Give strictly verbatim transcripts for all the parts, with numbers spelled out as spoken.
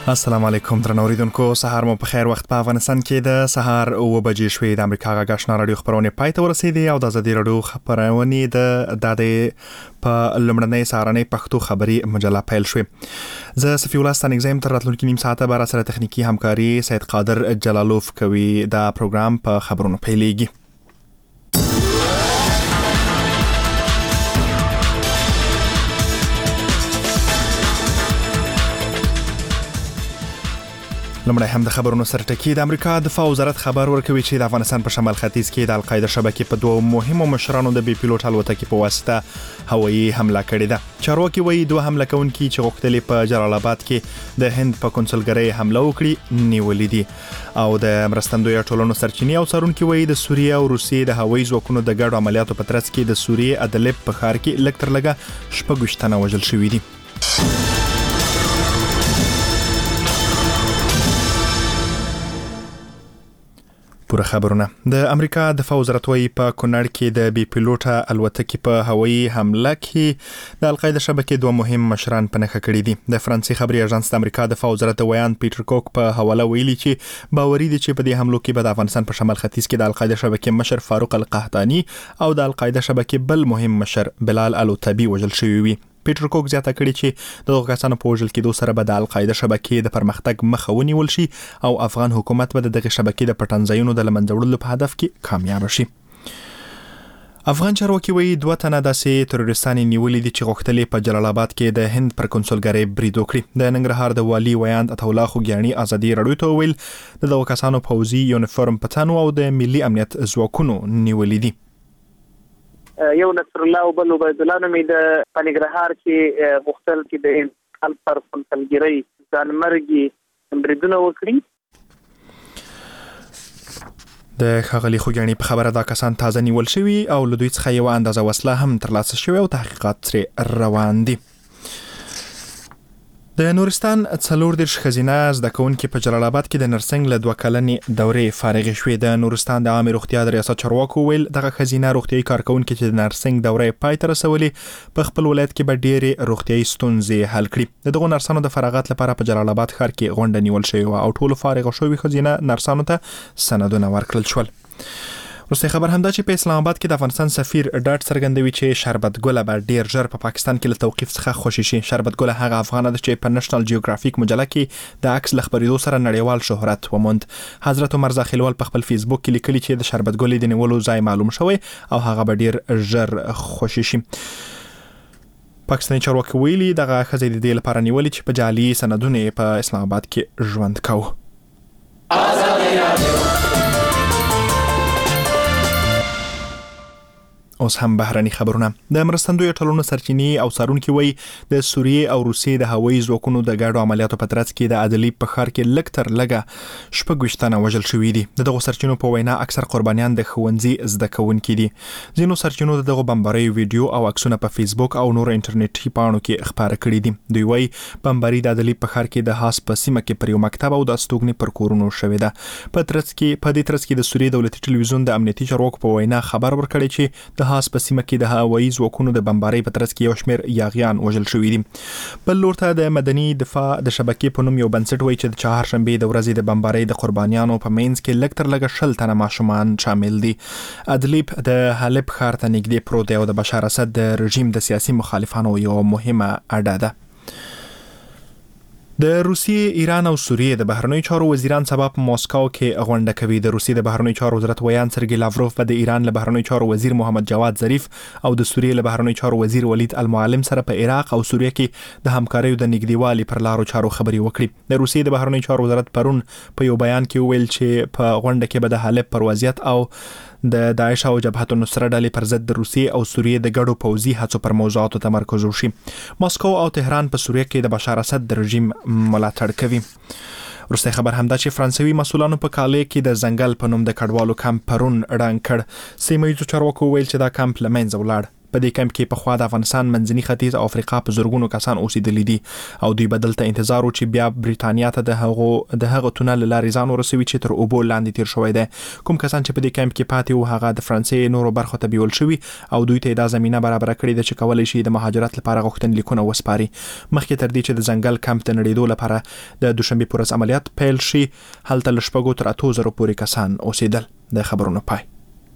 السلام علیکم درنو اوریدونکو، سهار مو په خیر. وخت په افغانستان کې د سهار اوه بجې شوې. د امریکا غږ آشنا رادیو خبرونه پای ته ورسېدې او د ازادي رادیو خبرونه د دادې په لمړنۍ سهارنۍ پښتو خبري مجله پیل شوې. زه صفی الله ستانګزم تر راتلونکي نیم ساعته به را سره تخنیکی همکاري سید قادر جلالوف کوي. دا پروګرام په خبرونو پیلېږي. لمړی هم د خبرونو سره ټکی. د امریکا دفاع وزارت خبر ورکوي چې د افغانستان په شمال ختیځ کې د القاعده شبکې په دوه مهمو مشرانو د بي پیلوټ الوتکې په واسطه هوایي حمله کړې ده. چارواکي وایي دوه حمله کوونکي چې غوښتلې په جلال آباد کې د هند په کنسولګرۍ حمله وکړي نیولې دي. او د مرستندوی ټولنو سرچینې او څارونکي وایي د سوریه او روسیې د هوایي ځواکونو د ګډو عملیاتو په ترڅ کې د سوریې ادلب په ښار کې لږ تر لږه شپږ ویشت تنه وژل شوي دي. پوره خبرونه. د امریکا دفاع وزارت وايي په کونړ کې د بي پیلوټه الوتکې په هوایي حمله کې د القاعده شبکې دوه مهم مشران په نښه کړي دي. د فرانسې خبري اژانس د امریکا دفاع وزارت ویان پیټر کوک په حواله ویلي چې باوري دي چې په دې حملو کې به د افغانستان په شمال ختیځ کې د القاعده شبکې مشر فاروق القحطاني او د القاعده شبکې بل مهم مشر بلال الوتبي وژل شوي وي. پیټر کوک زیاته کړي چې دغه کسانو په وژل کېدو سره به د القاعده شبکې د پرمختګ مخه ونیول شي او افغان حکومت به دغه شبکې د پټنځایونو د لمنځه وړلو په هدف کې کامیاب شي. افغان چارواکي وایي دوه تنه داسې تروریستان نیولې دي چې غوښتلې په جلال آباد کې د هند پر کنسولګرۍ برید وکړي. د ننګرهار د والي ویاند عطاالله خوګیاڼي ازادي رادیو ته ویل د دغه کسانو پوځي یونیفورم په تن او د ملي امنیت ځواکونو نیولې دي. یو نصر الله او بل عبید الله نومي د پنګرهار کې مختل کې د انتقال پر کنسولګرۍ ځانمرګي بریدونه وکړي. د ښاغلي خوګیاڼي په خبره دا کسان تازه نیول شوي او له دوی څخه یو اندازه وسله هم ترلاسه شوې او تحقیقات ترې روان دي. د نورستان څلور دېرش ښځینه زده کوونکې په جلال آباد کې د نرسنګ له دوه کلنې دورې فارغې شوې. د نورستان د عامې روغتیا د ریاست چارواکو ویل دغه ښځینه روغتیایي کارکوونکې چې د نرسنګ دورې پای ته رسولې په خپل ولایت کې به ډېرې روغتیایي ستونزې حل کړي. د دغو نرسانو د فراغت لپاره په جلال آباد ښار کې غونډه نیول شوې وه او ټولو فارغه شوي ښځینه نرسانو ته سندونه ورکړل شول. وروستی خبر همدا چې په اسلام آباد کې د افغانستان سفیر ډاډ څرګندوي چې شربت ګله به ډیر ژر په پاکستان کې له توقیف څخه خوشی شي. شربت ګله هغه افغانه ده چې په نېشنل جیوګرافیک مجله کې د عکس لخبرېدو سره نړیوال شهرت وموند. حضرت عمر زاخیلوال په خپل فیسبوک کې لیکلي چې د شربت ګلې د نیولو ځای معلوم شوی او هغه به ډیر ژر خوشی شي. پاکستاني چارواکي ویلي دغه ښځې د دې لپاره نیولې چې په جعلي سندونه په اسلام آباد کې ژوند کوي. اوس هم بهرني خبرونه. د مرستندوی ټولنو سرچینې او څارونکي وایي د سوریې او روسیې د هوایي ځواکونو د ګډو عملیاتو په ترڅ کې د ادلب په ښار کې لږ تر لږه شپږ ویشت تنه وژل شوي دي. د دغو سرچینو په وینا اکثر قربانیان د ښوونځي زده کوونکي دي. ځینو سرچینو د دغو بمباریو ویډیو او عکسونه په فیسبوک او نورو انټرنیټي پاڼو کې خپاره کړي دي. دوی وایي بمباري د ادلب په ښار کې د هاس په سیمه کې پر یو مکتب او د استوګنې پر کورونو شوې ده. په ترڅ کې په دې ترڅ کې د سوریې دولتي ټلویزیون د امنیتي چارواکو په وینا خبر ورکړی چې د هاس په سیمه کې د هوایي ځواکونو د بمبارۍ په ترڅ کې یو شمېر یاغیان وژل شوي دي. بل لور ته د مدني دفاع د شبکې په نوم یو بنسټ وایي چې د چهارشنبې د ورځې د بمبارۍ د قربانیانو په منځ کې لږ تر لږه شل تنه ماشومان شامل دي. ادلب د حلب ښار ته نږدې پروت دی او د بشار اسد د رژیم د سیاسي مخالفانو یو مهمه اډه ده. د روسیې، ایران او سوریې د بهرنیو چارو وزیران سبا په ماسکو کې غونډه کوي. د روسیې د بهرنیو چارو وزارت ویان سرګی لاوروف به د ایران له بهرنیو چارو وزیر محمد جواد ظریف او د سوریې له بهرنیو چارو وزیر ولید المعلم سره په عراق او سوریې کې د همکاریو د نږدېوالي پر لارو چارو خبرې وکړي. د روسیې د بهرنیو چارو وزارت پرون په یو بیان کې ویل چې په غونډه کې به د حلب پر وضعیت او د داعش او جبهت النصره ډلې پر ضد د روسیې او سوریې د ګډو پوځي هڅو پر موضوعاتو تمرکز وشي. ماسکو او تهران په سوریې کې د بشار اسد د رژیم ملاتړ کوي. وروستی خبر همدا چې فرانسوي مسؤلانو په کالې کې د ځنګل په نوم د کډوالو کمپ پرون ړنګ کړ. سیمه ییزو چارواکو ویل چې دا کمپ له منځه ولاړ. په دې کمپ کې په خوا د افغانستان، منځني ختیځ او افریقا په زرګونو کسان اوسېدلي دي او دوی بدل ته انتظار و چې بیا بریټانیا ته د هغه د هغه تونل لارې ځان ورسوي چې تر اوبو لاندې تیر شوی دی. کوم کسان چې په دې کمپ کې پاتې وو هغه د فرانسې نورو برخو ته بیول شوي او دوی ته دا زمينه برابر کړې ده چې کولای شي د مهاجرت لپاره غوښتنلیکونه وسپاري. مخکې تر دې چې د ځنګل کمپ ته نړیدو لپاره د دوشنبه پر ورځ عملیات پیل شي، هلته له شپږو تر اتو زرو پورې کسان اوسېدل. د خبرونو پای.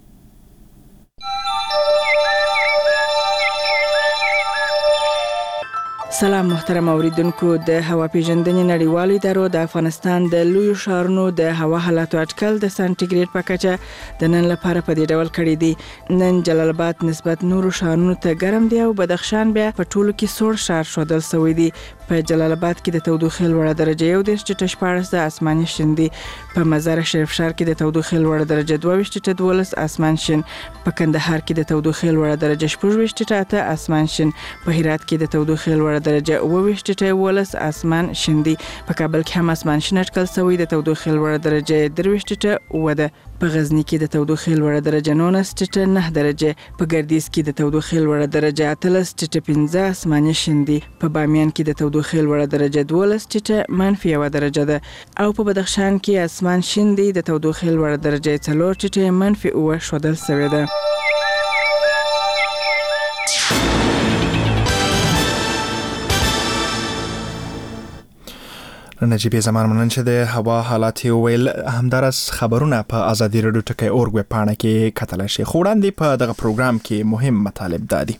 سلام محترم اوریدونکو، د هوا پیژندنې نړیوالو ادارو د افغانستان د لوی ښارونو د هوا حالاتو اټکل د سانتیګریډ په کچه د نن لپاره په دې ډول کړی دی. نن جلال آباد نسبت نورو ښارونو ته ګرم دی او بدخشان بیا په ټولو کې سوړ ښار ښودل شوی دی. په جلال آباد کې د تودوخې لوړه درجه یو دېرش ټیټه شپاړس د اسماني شین دی. په مزار شریف ښار کې د تودوخې لوړه درجه دوه ویشت ټیټه دولس اسمان شین. په کندهار کې د تودوخې لوړه درجه شپږ ویشت ټیټه اته اسمان شین. په هرات کې د تودوخې لوړه درجه اوه ویشت ټیټه یولس اسمان شین دی. په کابل کې هم اسمان شین اټکل شوی، د تودوخې لوړه درجه درې ویشت ټیټه اوه ده. په غزنی کې د تودوخې لوړه درجه نولس ټیټه نه درجه. په ګردیز کې د تودوخې لوړه درجه اتلس ټیټه پنځه اسماني شین دی. په بامیان کې د تودوخې لوړه درجه دولس ټیټه منفي یوه درجه ده او په بدخشان کې اسمان شین دی. د تودوخې لوړه درجه څلور ټیټه منفي اوه ښودل شوې ده. نجیب زمان منن چې د هوا حالات ویل همدارس خبرونه په ازادي رادیو ټکی اورګ ویب پاڼه کې کتل شي. خو وړاندې په دغه پروګرام کې مهم مطالب دادي.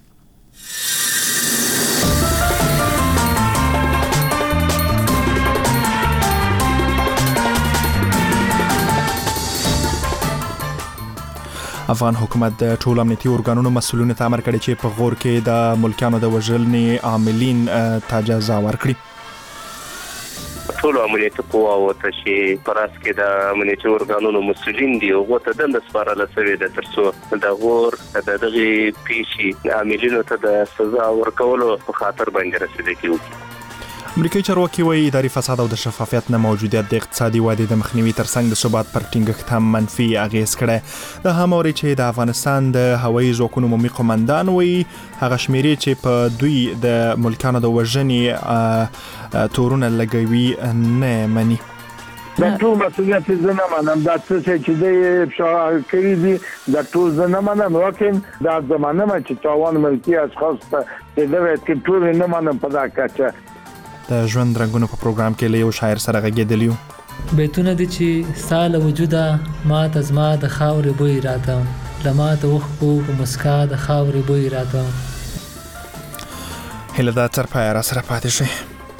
افغان حکومت د ټولو امنیتي ارګانونو مسؤلینو ته امر کړی چې په غور کې د ملکیانو د وژلنې عاملین ته جزا ورکړي. ټولو امنیتي قواو ته چې پراس کې د امنیتي ارګانونو مسؤلین دي هغه ته دنده سپارل شوې ده ترڅو د غور د دغه پیښې عاملینو ته د سزا ورکولو په خاطر باندې رسیدګي وکړي. امریکایي چارواکي وايي اداري فساد او د شفافیت نه موجودیت د اقتصادي ودې د مخنیوي ترڅنګ د ثبات پر ټینګښت هم منفي اغیز کړی. د هموري چې د افغانستان د هوایي ځواکونو عمومي قومندان وايي هغه شمیرې چې په دوی د ملکانو د وژنې تورونه لګوي نه مني. د ټول مسؤلیت زه نه منم، دا څه چې د افشا کوي دي د ټول زه نه منم، لیکن دا زمانه ما چې تاوان ملکی اشخاص ته د دې کې ټول نه منم په دا کچه. د ژوند رنگونو په پروګرام کې له یو شاعر سره غږېدلیو. بیتونه دي چې ساله وجوده ما ته زما د خاورې بوی راته لما ته وښکو په مسکا د خاورې بوی راته. هله دا تر پایه را سره پاتې شي.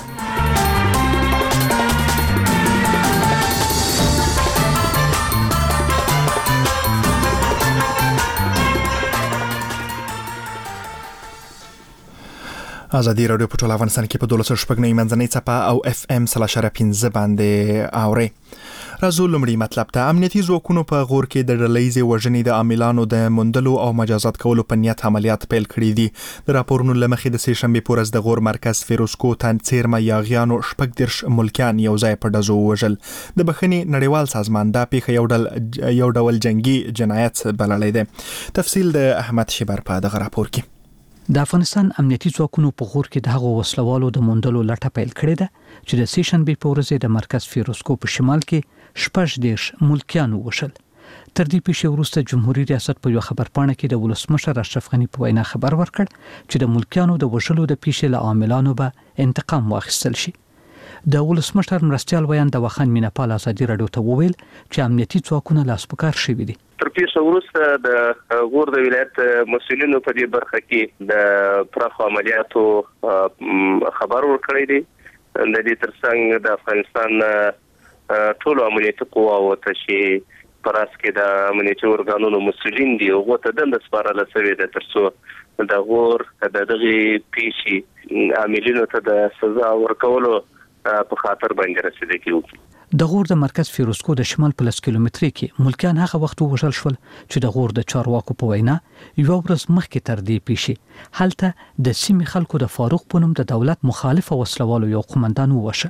ازادي رادیو په ټول افغانستان کې په دولس شپږ نه منځنۍ څپه او اف ام سلاشره پنځه باندې اوري. راځو لومړی مطلب ته. امنیتي ځواکونو په غور کې د ډلهیزې وژنې د عاملانو د موندلو او مجازات کولو په نیت عملیات پیل کړي دي. د راپورونو له مخې د سې شنبې په ورځ د غور مرکز فیروزکو تن څیرمه یاغیانو شپږ دېرش ملکیان یو ځای په ډزو ووژل. د بخښنې نړیوال سازمان دا پیښه یو ډول یو ډول جنگي جنایت بللی دی. تفصیل د احمد شبر په دغه راپور کې. د افغانستان امنیتي ځواکونو په غور کې د هغو وسلوالو د موندلو لټه پیل کړې ده چې د سې شنبې په ورځ د مرکز فیروزکو په شمال کې شپږ دېرش ملکیان ووژل. تر دې پیښې وروسته جمهوریت ریاست په یو خبرپاڼه کې د ولسمشر اشرف غني په وینا خبر ورکړ چې د ملکیانو د وژلو د پیښې له عاملانو به انتقام واخیستل شي. د ولسمشر مرستیال ویان د وخان میناپال ازادي رادیو ته وویل چې امنیتي ځواکونه لاس په کار شوي دي. تر پیښې وروسته د غور د ولایت مسؤلینو په دې برخه کې د پراخو عملیاتو خبر ورکړی دی. د دې ترڅنګ د افغانستان ټولو امنیتي قواو ته چې پراس کې د امنیتي ارګانونو مسؤلین دي هغه ته دنده سپارل شوې ده ترڅو د غور د دغه پیښې عاملینو ته د سزا ورکولو په خاطر باندې رسیدګي وکړي. د غور د مرکز فیروزکو د شمال په لس کیلومتري کې ملکیان هغه وخت وژل شول چې د غور د چارواکو په وینا یو ورځ مخکې تر دې پیښې هلته د سیمې خلکو د فاروق په نوم د دولت مخالف وسلوالو یو قومندان ووژه.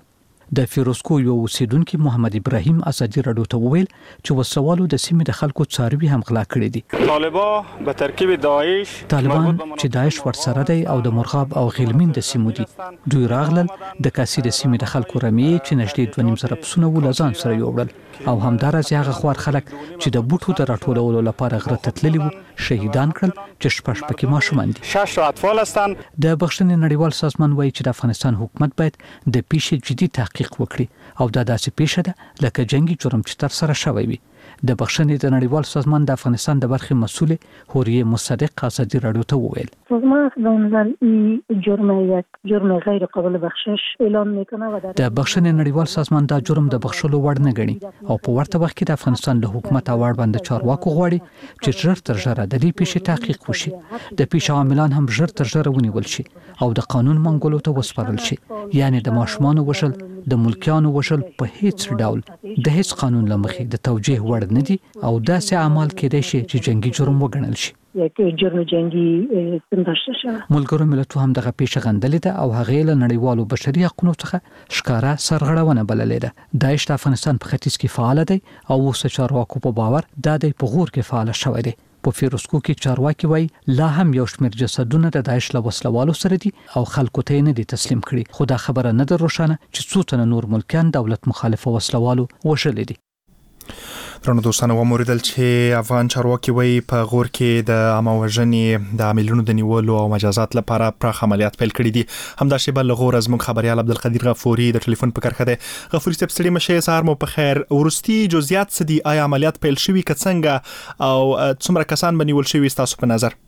د فیروزکو یو اوسیدونکو محمد ابراهیم ازادي رادیو ته وویل چې وسوالو د سیمې د خلکو څاروي هم غلا کړي دي. طالبان به ترکیب داعش طالبان چې داعش ورسره دی او د مرغاب او غلمین د سیمو دي. دوی راغلل د کاسي د سیمې د خلکو رمي چې نږدې دوه نیم زره پسونه ولزان سره یوړل او همدارس هغه خوار خلک چې د بوټو د راټولولو لپاره غره ته تللي وو شهیدان کړل چې شپږ پکې ماشومان دي. شش اطفال هستند. د بخښنې نړیوال سازمان وایي چې د افغانستان حکومت باید د پیښې جدي تحقیق وکړي او دا داسې پیښه ده لکه جنگي جرم چې تر سره شوی وي. د بخښنې د نړیوال سازمان د افغانستان د برخې مسؤل هوریه مصدق ازادي رادیو ته وویل سازمان به عنوان این جرم یک جرم غیر قابل بخشش اعلام میکنه و در د بخښنې نړیوال سازمان دا جرم د بخښلو وړ نه ګڼي او په ورته وخت کې د افغانستان له حکومت او باندې چارواکو غواړي چې ژر تر ژره د دې پیښې تحقیق وشي. د پیښې عاملان هم ژر تر ژره ونیول شي او د قانون منګولو ته وسپارل شي. یعنی د ماشومان وشل د ملکیانو وشل په هیڅ ډول د هیڅ قانون لمخې د توجیه وړ نه دي او داسې اعمال کېدای شي چې جنگي جرم وګڼل شي. یک جرم جنگی پنداشته شوه. ملګرو ملتونو هم دغه پیښه غندلې ده او هغه له نړیوالو بشري حقوقو څخه ښکارا سرغړونه بللې ده. داعش د افغانستان په ختیځ کې فعال دی او اوس چارواکو په باور د دې په غور کې فعال شوی دی. په فیروزکو کې چارواکي وایي لا هم یو شمېر جسدونه د داعش له وسلوالو سره دي او خلکو ته نه دي تسلیم کړي. خو دا خبره نه ده روښانه چې څو تنه نور ملکیان دولت مخالفه وسلوالو وشلې دي. درنو دوستانو وموریدل چې افغان چارواکي وایي په غور کې د عامه وژنې د عاملونو د نیولو او مجازات لپاره پراخ عملیات پیل کړي دي. همدا شیبه له غور زموږ خبريال عبدالقدیر غفوري د ټلیفون په کرخه ده. غفوري صاحب ستړي مشه سهار مو په خیر. ورستي جزئیات څه دي؟ آیا عملیات پیل شوي که څنګه او څومره کسان بنیول شوي تاسو په نظر؟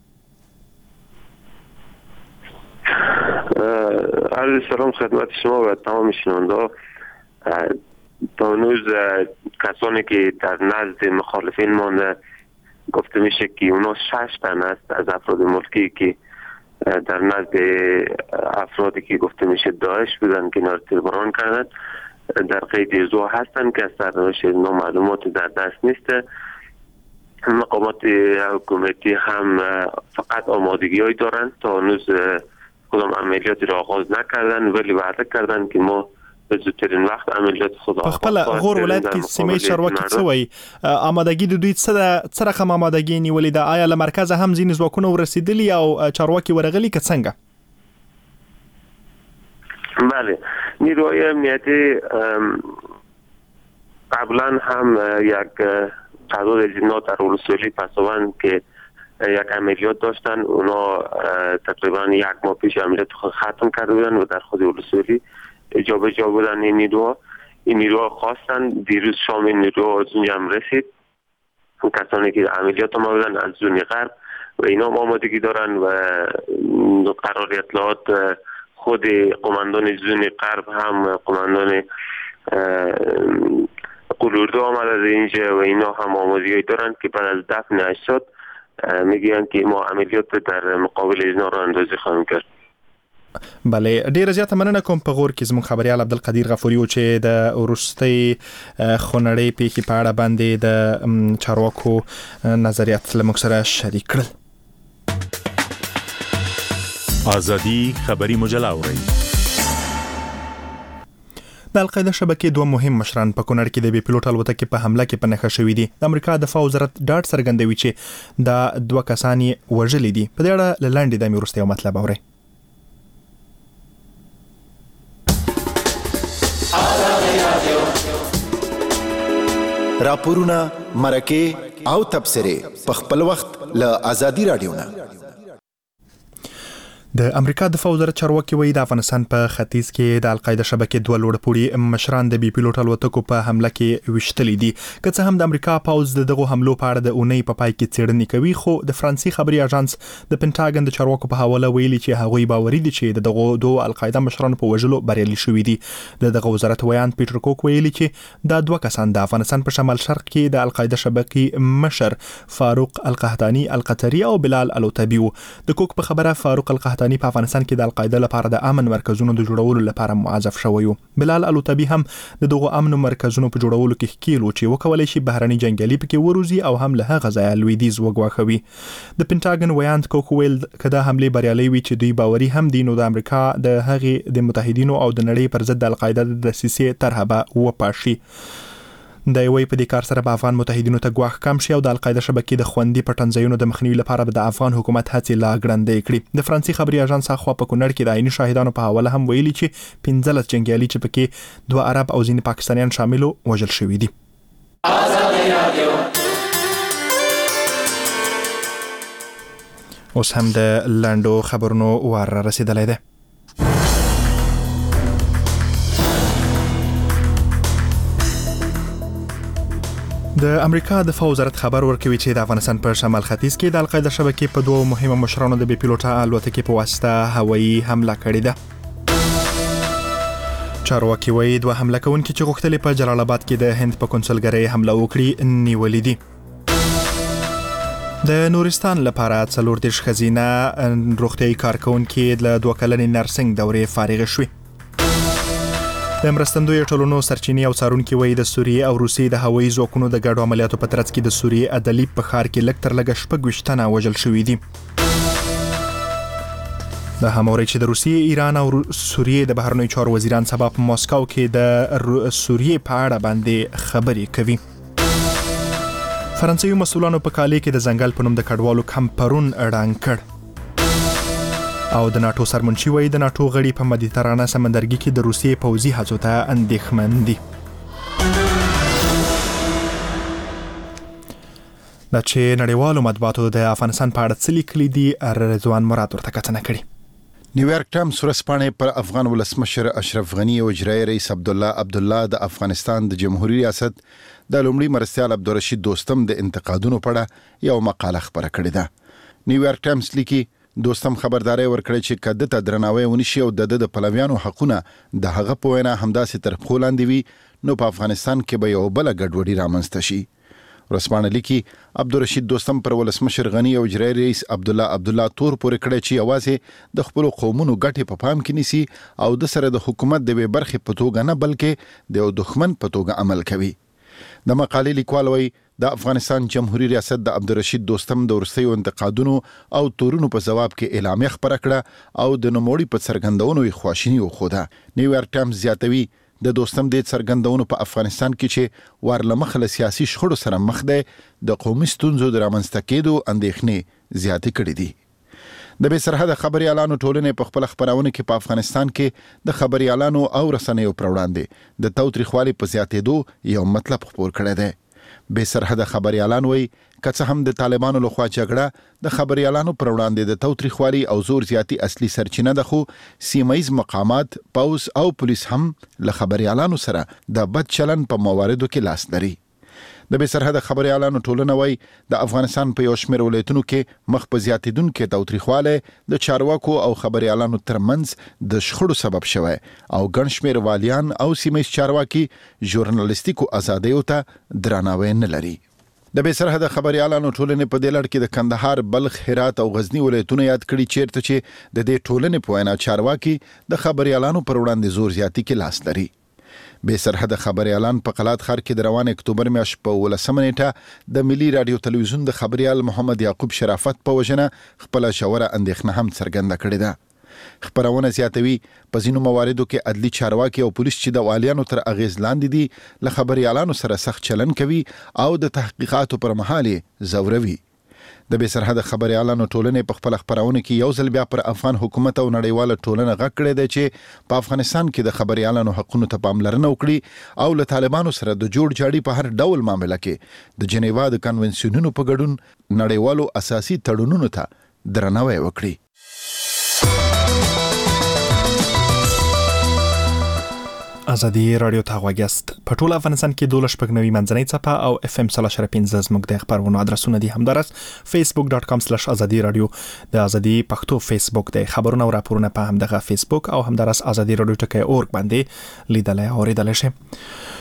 عرض سلام خدمت شما و تمام شنونده‌ها. تا هنوز کسانی که در نزد مخالفین مانده گفته میشه که اونا شش تن است از افراد ملکی که در نزد افرادی که گفته میشه داعش بودن که اینا رو تیرباران کردن در قید ازوا هستن که از سرنوشت اینا معلومات در دست نیست. مقامات حکومتی هم فقط آمادگی هایی دارن تا هنوز کدام عملیاتی را آغاز نکردن ولی وعده کردن که ما زودترین وخت عملیات خود په خپل غور ولایت کې سیمه چارواکي څه وایي؟ آمادګي د دوی څه ده؟ څه رقم آمادګي نیولې ده؟ آیا له مرکز هم ځینې ځواکونه ورسېدلي او چارواکي ورغلي که څنګه؟ بله نیروهای امنیتی قبلا هم یک تعداد از اینا در ولسوالی پسوند که یک عملیات داشتن. اونا تقریبا یک ماه پیش عملیات خود ختم کرده بودن و در خود ولسوالی جابه جا بودن. این نیروها این نیروها خواستن دیروز شام این نیروها از اونجا هم رسید. کسانی که عملیات ما بودن از زونی غرب و اینا هم آمادگی دارن و قرار اطلاعات خود قماندان زونی غرب هم قماندان قلوردو آمده اینجا و اینا هم آمادگی دارن که بعد از دفن اجساد میگن که ما عملیات در مقابل اینا را اندازی خواهیم کرد. بله ډیره زیاته مننه کوم په غور کې زموږ خبريال عبدالقدیر غفوري او چې د ورستي خونړې پیښې په اړه باندې د چارواکو نظریات له موږ سره شریک کړل. ازادي خبري مجله اوري. د القاعده شبکې دوه مهم مشران په کونړ کې د بي پيلوټ الوتکې په حمله کې په نښه شوې دي. د امریکا دفاع وزارت ډاډ څرګندوي چې دا دوه کسان وژلي دي. په دې اړه لاندې د امروستي مطلب اوري. راپورونه مرکه او تبصره په خپل وخت له ازادي رادیو نه. د امریکا دفاع وزارت چارواکي وایي د افغانستان په ختیځ کې د القاعده شبکې دوه لوړپوړي مشران د بي پيلوټ الوتکو په حمله کې وشتلي دي. که څه هم د امریکا پوز دغه حملو په اړه د اونۍ په پای کې څېړنې کوي خو د فرانسې خبري اژانس د پینټاګن د چارواکو په حواله ویلي چې هغوی باوري دي چې دغه دوه القاعده مشران په وژلو بریالي شوي دي. دغه وزارت ویان پیټر کوک ویلي چې دا دوه کسان د افغانستان په شمال شرق کې د القاعده شبکې مشر فاروق القحطاني القطري او بلال الوتبي. د کوک په خبره فاروق القحطاني الوطني په افغانستان کې د القاعده لپاره د امن مرکزونو د جوړولو لپاره موظف شوی و. بلال الوطبي هم د دغه امن مرکزونو په جوړولو کې ښکیل و چې وکولای شي بهرني جنگیالي پکې وروزي او هم له هغه ځایه لویدیځ وګواښوي. د پینټاګن ویاند کوکویل کدا حمله بریالي وي چې دوی باوري هم دي نو د امریکا د هغې د متحدینو او د نړۍ پر ضد د القاعده د دسیسې طرحه به وپاشي. د یوې په دې کار سره به افغان متحدینو ته ګواښ کم شي او د القاعده شبکې د خوندي پټنځایونو د مخنیوي لپاره به د افغان حکومت هڅې لا ګړندۍ کړي. د فرانسې خبري اژانس اخوا په کونړ کې د عیني شاهدانو په حواله هم ویلي چې پنځلس جنگیالي چې پکې دوه عرب او ځینې پاکستانیان شامل وژل شوي دي. اوس هم د لاندو خبرونو ور رسیدلی دی. د امریکا د دفاع وزارت خبر ورکوي چې د افغانستان په شمال ختیځ کې د القاعده شبکې په دوه مهمه مشرانو د بي پیلوټه الوتکې په واسطه هوایي حمله کړې ده. چارواکي وایي دوه حمله کوونکي چې غوښتل په جلال آباد کې د هند په کنسولګرۍ حمله وکړي نیولې دي. د نورستان لپاره څلور دېرش ښځینه روغتیايي کارکونکي له دوه کلنې نرسنګ دورې فارغ شوي. د مرستندویو ټولنو سرچینې او څارونکي وایي د سوریې او روسیې د هوایي ځواکونو د ګډو عملیاتو په ترڅ کې د سوریې ادلیب په ښار کې لږ تر لږه شپږ ویشت تنه وژل شوي دي. د هموري چې د روسیې، ایران او سوریې د بهرنیو چارو وزیران سبا په ماسکو کې د سوریې په اړه باندې خبرې کوي. فرانسوي مسؤلانو په کالي کې د ځنګل په نوم د کډوالو کمپ پرون اړنګ کړ. او د ناتو سرمنشي وایي د ناتو غړي په مدیترانه سمندرګي کې د روسیې پوځي هڅو ته اندېښمن دي. دا چې نړیوالو مطبوعاتو د افغانستان په اړه څه لیکلي دي رضوان مراد ورته کتنه کړې. نیویارک ټایمز ورځپاڼې پر افغان ولسمشر اشرف غنی او اجرایي رئیس عبدالله عبدالله د افغانستان د جمهوریت ریاست د لومړي مرستیال عبدالرشید دوستم د انتقادونو په اړه یو مقاله خبره کړې ده. نیویارک ټایمز لیکي دوستم خبرداري ورکړي چې کده ته درناوی ونشي او د د پلویانو حقونه د هغه په وینا همداسې تر پخو لاندې وي نو په افغانستان کې به یو بل ګډوډي رامنځته شي. ورسپانه لیکي عبدالرشید دوستم پر ولسمشر غنی او اجرایي رئیس عبدالله عبدالله تور پورې کړی چې یوازې د خپل قومونو ګټې په پام کې نیسي او د سره د حکومت د به برخې په توګه نه بلکې د یو دښمن په توګه عمل کوي. د مقالې لیکوال وایي د افغانستان جمهوریت ریاست د عبدالرشید دوستم د ورستیو انتقادونو او تورونو په جواب کې اعلامیه خبره کړه او د نوموړي په څرګندونو یې خواشیني وښوده. نیویارک ټایمز زیاتوي د دوستم د څرګندونو په افغانستان کې چې ورلمخ له سیاسي شخړو سره مخ دی د قومي ستونزو د رامنځته کېدو اندېښنې زیاتې کړې دي. د بې سرحده خبريالانو ټولنې په خپل خبرونه کې په افغانستان کې د خبريالانو او رسنیو پر وړاندې د تاوتریخوالي په زیاتېدو یو مطلب خپور کړی دی. بې سرحده خبريالان وایي که څه هم د طالبانو لخوا جګړه د خبريالانو پر وړاندې د تاوتریخوالي او زور زیاتی اصلي سرچینه ده، خو سیمایي مقامات، پولیس او پولیس هم له خبريالانو سره د بد چلن په مواردو کې لاس لري. د بې سرحده خبريالانو ټولنه وایي د افغانستان په یو شمېر ولایتونو کې مخ په زیاتېدونکي تاوتریخوالی د چارواکو او خبريالانو ترمنځ د شخړو سبب شوی او ګڼ شمېر والیان او سیمه ییز چارواکي ژورنالیستیکو ازادیو ته درناوی نه لري. د بې سرحده خبريالانو ټولنې په دې لړ کې د کندهار، بلخ، هرات او غزنی ولایتونه یاد کړي چیرته چې د دې ټولنې په وینا چارواکي د خبريالانو پر وړاندې زور زیاتی کې لاس لري. بې سرحده خبريالان په قلات ښار کې د روان اکتوبر میاشت په ولسمه نیټه د ملي رادیو تلویزیون د خبريال محمد یعقوب شرافت په وجنه خپل شوره اندېښنه هم څرګنده کړې ده. خبرونه زیاتوي په ځینو مواردو کې عدلي چارواکي او پولیس چې د والیانو تر اغیز لاندې دي له خبريالانو سره سخت چلن کوي او د تحقیقاتو پر مهال زوروي. د بې سرحده خبريالانو ټولنې په خپل خبرونه کې یو ځل بیا پر افغان حکومت او نړیواله ټولنه غږ کړی دی چې په افغانستان کې د خبريالانو حقونو ته پاملرنه وکړي او له طالبانو سره د جوړ جاړي په هر ډول معامله کې د جنیوا د کنونسیونونو په ګډون نړیوالو اساسي تړونونو ته درناوی وکړي. ازادي رادیو ته غوږیاست. په ټول افغانستان کې دوه شپږ نوي منځنۍ څپه او اف ام صفر شپږ پنځه زموږ د خبرونو ادرسونه دي. همدارس facebook dot com slash azadi radio د ازادي پښتو فیسبوک د خبرونو او راپورونه په همدغه فیسبوک او همدارس azadi radio ټکی اورګ باندې لیدلای او اوریدلای شئ.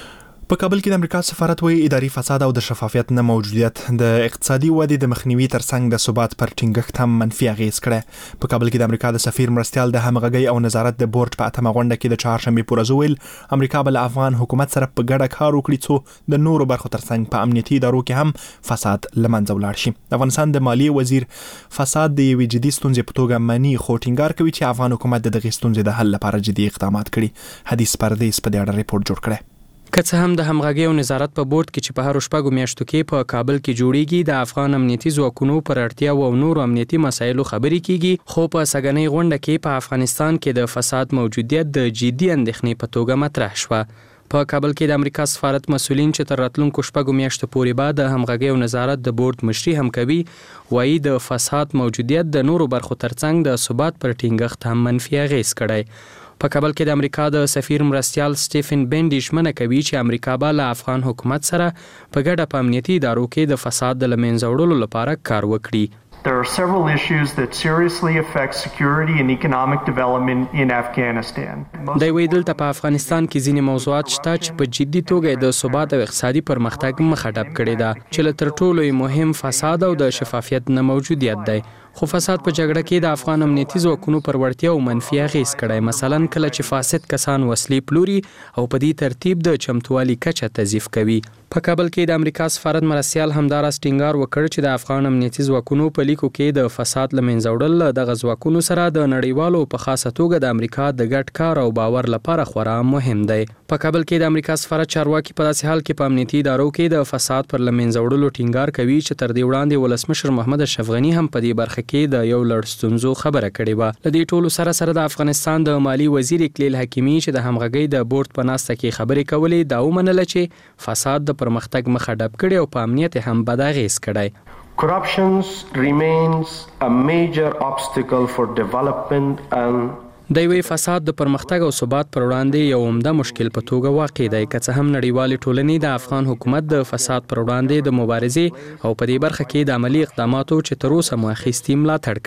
په کابل کې د امریکا سفارت وایي اداري فساد او د شفافیت نه موجودیت د اقتصادي ودې د مخنیوي ترڅنګ د ثبات پر ټینګښت هم منفي اغیز کړی. په کابل کې د امریکا د سفیر مرستیال د همغږي او نظارت د بورډ په اتمه غونډه کې د چهارشنبه پر ورځ ویل امریکا بل افغان حکومت سره په ګډه کار وکړي څو د نورو برخو ترڅنګ په امنیتي ادارو کې هم فساد لمنځه ولاړ شي. د افغانستان د مالیې وزیر فساد د یوې جدي ستونزې په توګه مني، خو ټینګار کوي چې افغان حکومت د دغې ستونزې د حل لپاره جدي اقدامات کړي. حدیث پردیس په دې اړه ریپورت جوړ کړی. که څه هم د همغږي او نظارت په بورډ کې چې په هر شپږو میاشتو کې په کابل کې جوړیږي د افغان امنیتي ځواکونو پر اړتیا او نورو امنیتي مسایلو خبرې کیږي، خو په سګنۍ غونډه کې په افغانستان کې د فساد موجودیت د جدي اندېښنې په توګه مطرح شوه. په کابل کې د امریکا سفارت مسؤلین چې تر راتلونکو شپږو میاشتو پورې بعد د همغږي او نظارت د بورډ مشري هم کوي، وایي د فساد موجودیت د نورو برخو ترڅنګ د ثبات پر ټینګښت هم منفي اغیز کړی. په کابل کې د امریکا د سفیر مرستیال سټیفن بینډي ژمنه کوي چې امریکا به له افغان حکومت سره په ګډه په امنیتي ادارو کې د فساد د له منځه وړلو لپاره کار وکړي. There are several issues that seriously affect security and economic development in Afghanistan. د ویدل ته په افغانستان کې ځینې موضوعات شته چې په جدي توګه د ثبات او اقتصادي پرمختګ مخه ډب کړې ده، چې له تر ټولو مهم فساد او د شفافیت نه موجودیت دی. خو فساد په جګړه کې د افغان امنیتي ځواکونو پر وړتیا او منفي اغیز کړی، مثلا کله چې فاسد کسان وسلې پلوري او په دې ترتیب د چمتووالي کچه تضعیف کوي. په کابل کې د امریکا سفارت مرستیال همداراز ټینګار وکړ چې د افغان امنیتي ځواکونو په لیکو کې د فساد له منځه وړل دغه ځواکونو سره د نړیوالو په خاصه توګه د امریکا د ګډ کار او باور لپاره خورا مهم دی. په کابل کې د امریکا سفارت چارواکي په داسې حال کې په امنیتي ادارو کې د فساد پر له منځه وړلو ټینګار کوي چې تر دې وړاندې ولسمشر محمد اشرف غني هم په دې برخه کې د یو لړ ستونزو خبره کړې وه. له دې ټولو سره سره د افغانستان د مالی وزیر اکلیل حکیمي چې د همغږۍ د بورډ په ناسته کې خبرې کولې، دا ومنله چې فساد د پرمختګ مخه ډب کړي او په امنیت هم بد اغیز کړی. Corruption remains a major obstacle for development and د یوې فساد د پرمختګ او ثبات پر وړاندې یو عمده مشکل په توګه واقع دی، که څه هم نړیوالې ټولنې د افغان حکومت د فساد پر وړاندې د مبارزې او په دې برخه کې د عملي اقداماتو چې تر اوسه مو اخیستي ملاتړ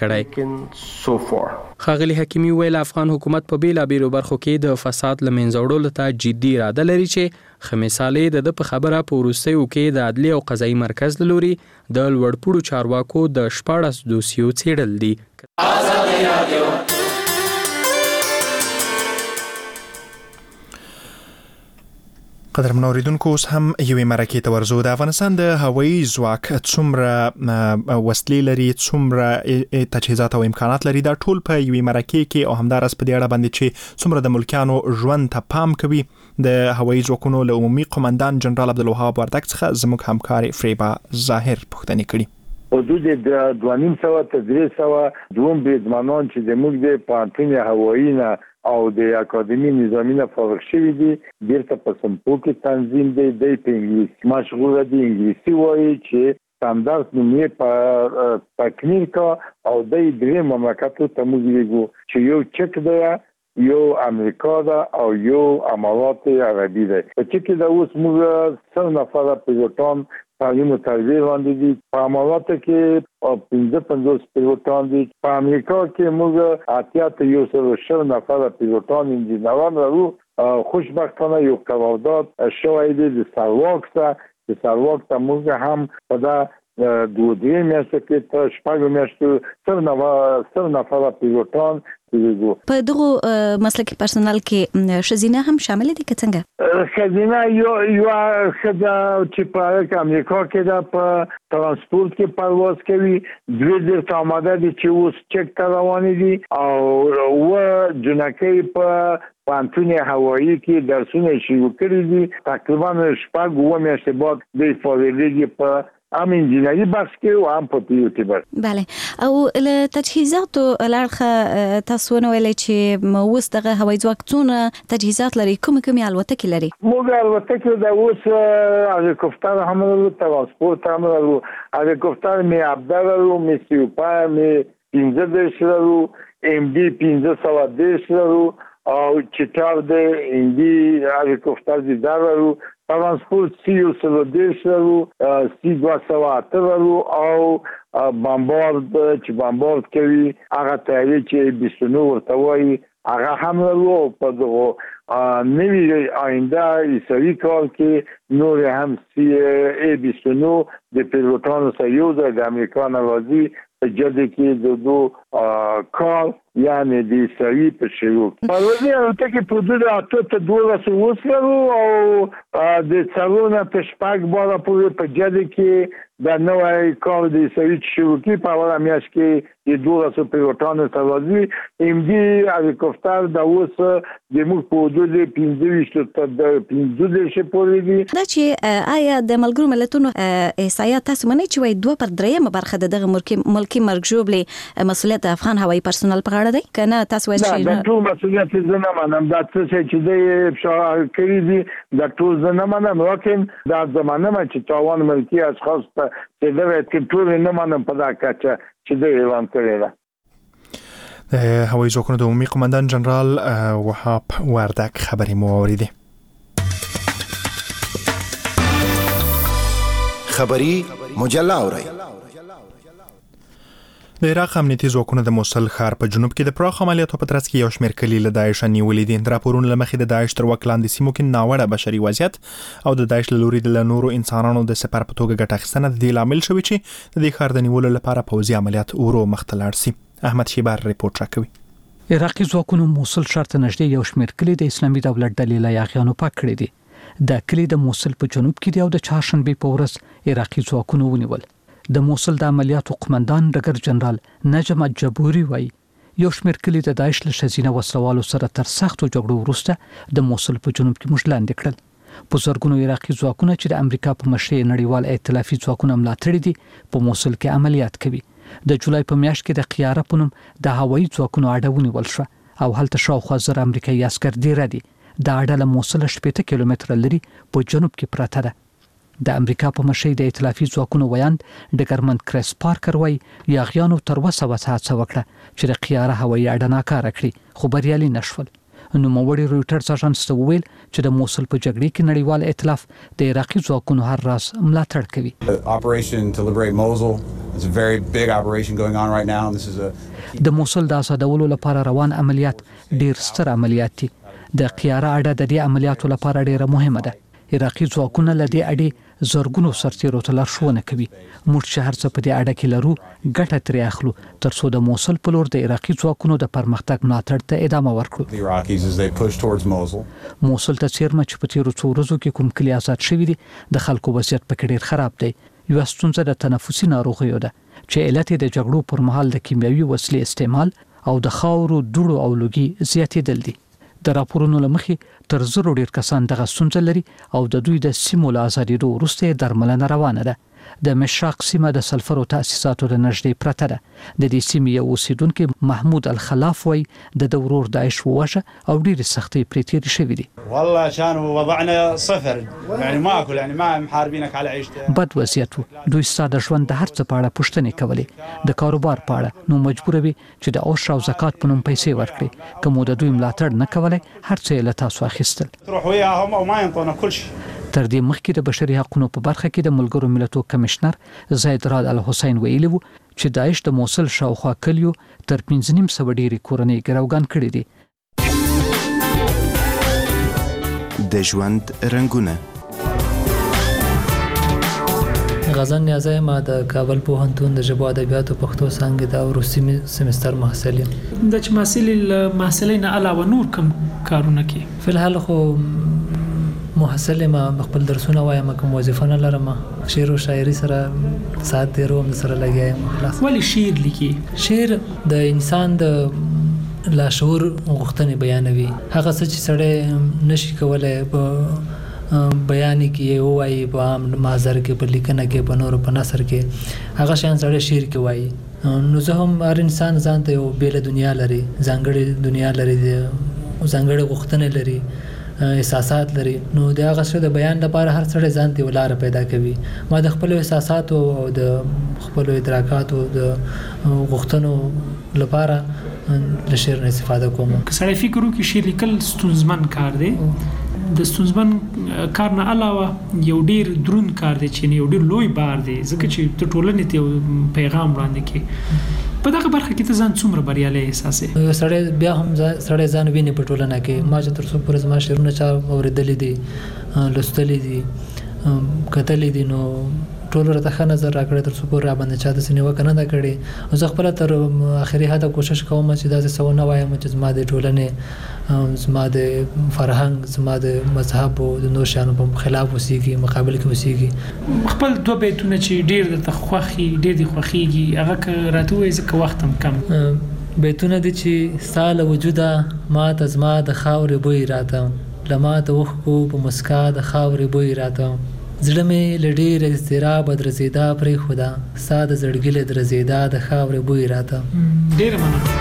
کړی. ښاغلي حکیمي ویل افغان حکومت په بیلابیلو برخو کې د فساد له منځه وړلو ته جدي اراده لري، چې ښه مثال یې د ده په خبره په وروستیو کې د عدلي او قضایي مرکز له لوري د لوړپوړو چارواکو د شپاړس دوسیو څېړل دي. قدرمن اوریدونکو، اوس هم یوې مرکې ته ورځو. د افغانستان د هوایي ځواک څومره وسلې لري، څومره تجهیزات او امکانات لري، دا ټول په یوې مرکې کې او همداراز په دې اړه باندې چې څومره د ملکیانو ژوند ته پام کوي د هوایي ځواکونو له عمومي قومندان جنرال عبدالوهاب وردګ څخه زموږ همکار فریبا ظاهر پوښتنې کړي. حدود د دوه نیم سوه تر درې سوه دوم بریدمنان چې زموږ د پوهنتون هوایي نه او د اکاډمي نظامي نه فارغ شوي دي بیرته په سمپو کې تنظیم دی. دی په انګلیسي مشغوله دي، انګلیسي وایي چې ستاندرد نومې په تکمیل کا او دی درې مملکتو ته موږ لېږو چې یو چک دی، یو امریکا ده او یو امارات عربي دی. په چک کې د اوس موږ سل نفره پیلوټان تعلیم و تربیه باندې دي، په اماراتو کې پنځه پنځوس پیلوټان دي، په امریکا کې موږ اتیا ته یو سل شل نفره پیلوټان انجینران لرو. خوشبختانه یو قرارداد شوی دی د سرواک څخه، د سرواک ته موږ هم په دا دوه درې میاشتو کې تر شپږو میاشتو سل نفره پیلوټان په دغو مسلکي پرسونل کې ښځینه هم شامل دي که څنګه؟ ښځینه یو یوه ښځه چې په امریکا کې ده په ترانسپورت کې پرواز کوي، دوی درته آماده دي چې اوس چک ته روانې دي، او اووه جنکۍ په پوهنتون هوایي کې درسونه شروع کړي دي. تقریبا شپږ اووه میاشتې بعد دوی فارغېږي په هم انجینري بخش کې او هم په پیلوټي بخش. بله، او له تجهیزاتو اړخه تاسو ونویل چې اوس دغه هوایي ځواک څونه تجهیزات لري، کومې کومې الوتکې لري؟ موږ الوتکې د اوس هلیکوپټر هم لرو، ترانسپورت هم لرو. هلیکوپټر مې ابدا لرو، مې سیوپا مې پنځه دېرش لرو، ام ډي پنځه سوه دېرش لرو، او چټار د انډي هلیکوپټر دي دا لرو. ترانسپورت سی یو سل دېرش لرو، سی دوه سوه اته لرو، او بمبارد چې بمبارد کوي هغه طیارې چې بیست و نه ورته وایي هغه هم ورو په دغه نوی آینده عیسوي کال کې نور هم سی ای بیست و نه د پیلوټانو سره یو ځای د امریکا نه راځي په جده کې د دو کال یعنی د عیسوي په شروع پروازي الوتکې په حدود اته ته دولس وسلو او د څلورونه په شپږ باره پورې په جده کې د نوی کال د عیسوي شروع کې په اوله میاشت کې د دولس پیلوټانو سره راځي ام ډي هلیکوپټر د اوس د موږ په حدود پنځه ویشت ته د پنځه دېرش پورې دي دا چې آیا د ملګرو ملتونو احصایات تاسو منئ چې وایي دوه پر دریمه برخه د دغه ملکي مرګ ژوبلې مسؤلیت د افغان هوایي پرسونل په غاړه دی کنه تاسو وایي چې دا ټول مسؤلیت زه نه منم دا څه چې د افشا کړی دي دا ټول زه نه منم لکن دا زمانه ما چې تاوان ملکي اشخاص ته چې دا کې ټول نه منم په دا کچه چې د اعلان کړی ده. د هوایي ځواکونو د عمومي قومندان جنرال وهاب وردک خبري مو اوریدي. خبري مجله اوري. د عراق امنیتي ځواکونو د موصل ښار په جنوب کې د پراخ عملیاتو په ترڅ کې یو شمېر کلي له داعش نیولې دي. د راپورونو له مخې د داعش تر واک لاندې سیمو کې ناوړه بشري وضعیت او د داعش له لوري د نورو انسانانو د سپر په توګه ګټه اخیستنه د دې لامل شوی چې د دې ښار د نیولو لپاره پوځي عملیات ورو مخته لاړ شي. احمد شیبار ریپورت راکوي. عراقي ځواکونو موصل ښار ته نږدې یو شمېر کلي د اسلامي دولت ډلې له یاغیانو پاک کړي دي. د کلي د موصل په جنوب کې دی او د چهارشنبې په ورځ عراقي ځواکونو ونیول. د موصل د عملیاتو قومندان ډګر جنرال نجم جبوري وایي یو شمېر کلي د داعش له شزینه وسلوالو سره تر سختو جګړو وروسته د موصل په جنوب کې موږ لاندې کړل. په زرګونو عراقي ځواکونه چې د امریکا په مشرۍ نړیوال ائتلافي ځواکونه ملاتړي دي په موصل کې عملیات کوي. د جولای په میاشت کې د قیاره په نوم د هوایي ځواکونو اډه ونیول شوه او هلته شاوخوا زر امریکایي عسکر دیره دي. د اډه له موصل شپږ کیلومتره لري په جنوب کې پراته ده. د امریکا په مشرۍ د ائتلافي ځواکونو ویاند ډګرمن کریس پارکر وایي یاغیانو تر اوسه هڅه وکړه چې د قیاره هوایي اډه ناکاره کړي خو بریالي نشول. نوموړي رویټرز اژانس ته وویل چې د موصل په جګړې کې نړیوال ائتلاف د عراقي ځواکونو هر راز ملاتړ کوي. Operation to liberate Mosul is a very big operation going on right now and this is a د موصل د آزادولو لپاره روان عملیات ډیر ستر عملیات دي. د قیاره اډه د دې عملیاتو لپاره ډیره مهمه ده. عراقي ځواکونه له دې اډې زرګونو سرتیرو ته لارښوونه کوي. موږ چې هر څه په دې اډه کې لرو ګټه ترې اخلو تر څو د موصل په لور د عراقي ځواکونو د پرمختګ ملاتړ ته ادامه ورکړو. موصل ته څیرمه چې په تیرو څو ورځو کې کوم کلي آزاد شوي دي د خلکو وضعیت پکې ډیر خراب دی. یوه ستونزه د تنفسي ناروغیو ده چې علت د جګړو پر مهال د کیمیاوي وسلې استعمال او د خاورو دوړو او لوګي زیاتېدل دي. د راپورونو له مخې تر زرو ډیر کسان دغه ستونزه لري او د دوی د سیمو له ازادېدو وروسته درملنه روانه ده. د مشراق سیمه د سلفرو تاسیساتو له نږدې پرته ده. د دې سیمې یو اوسیدونکي محمود الخلاف وایي د د ورور داعش ووژه او ډېرې سختۍ پرې تېرې شوي دي. والله كانوا وضعنا صفر يعني ماكو يعني ما محاربينك على عيشته. بد وضعیت و. دوی ستا د ژوند د هر څه په اړه پوښتنې کولې د کاروبار په اړه نو مجبور وي چې د عشر او زکات په نوم پیسې ورکړي. که مو د دوی ملاتړ نه کولی هر څه یې له تاسو اخیستل. تروح وياهم او ما ينطونا كل شيء. تر دې مخکې د بشري حقوقو په برخه کې د ملګرو ملتونو کمشنر زید راد الحسین ویلي وو چې داعش د موصل شاوخوا کلیو تر پنځه نیم سوه ډېرې کورنۍ ګروګان کړي دي. د ژوند رنګونه غزن نیازی ما د کابل پوهنتون د ژبو ادبیاتو پښتو څانګې د وروستي سمستر محصل یم. د چې محصل محصلین علاوه نور کوم کارونه کوي؟ فلحال خو محصل ما خپل درسونه وایم، کوم وظیفه نه لرم. شعر او شاعري سره ساعت دیروم سره لګیایم. خلاص. ولی شعر لیکي؟ شعر د انسان د لاشعور غوښتنې بیانوي. هغه څه چې سړی نشي کولای په بیان کې وایي په عام محضر کې په لیکنه کې په نور په نثر کې هغه شان سړی شعر کې وایي. نو زه هم هر انسان ځان ته یو بیل دنیا لري، ځانګړې دنیا لري، ځانګړې غوښتنې لري، احساسات لري. نو د هغه څه د بیان لپاره هر سړی ځان ته ولاره پیدا کوي. ما د خپل احساساتو او د خپل ادراکاتو د غوښتنو لپاره د شعر نه استفاده کوم. که سړی فکر وکړي شعر لیکل ستونزمن کار دی، د ستونزمن کار نه علاوه یو ډیر دروند کار دی چې یو ډیر لوی بار دی، ځکه چې ته ټولنې ته پیغام وړاندې کوي. په دغه برخه کې ته ځان څومره بریالی احساسې؟ سړی بیا هم سړی ځان ویني په ټولنه کې. ما چې تر څو پورې زما شعرونه چا اورېدلي دي، لوستلي دي، کتلي دي، نو ټول راته ښه نظر راکړی تر څو پورې را باندې چا داسې نیوکه نه ده کړې. زه خپله تر آخري حده کوشش کوم چې داسې څه ونه وایم چې زما د ټولنې، زما د فرهنګ، زما د مذهب او د نور شیانو په خلاف اوسېږي، مقابل کې اوسېږي. خپل دوه بیتونه چې ډېر درته خوښ وي، ډېر دې خوښېږي، هغه که راته ووایې ځکه وخت هم کم. بیتونه دي چې ستا له وجوده ما ته زما د خاورې بوی راته، له ما د اوښکو په مسکا د خاورې بوی راته، زړه مې له ډېره اضطرابه درزېدا پرېښوده، ستا د زړګي له درزېدا د خاورې بوی راته. ډېره مننه.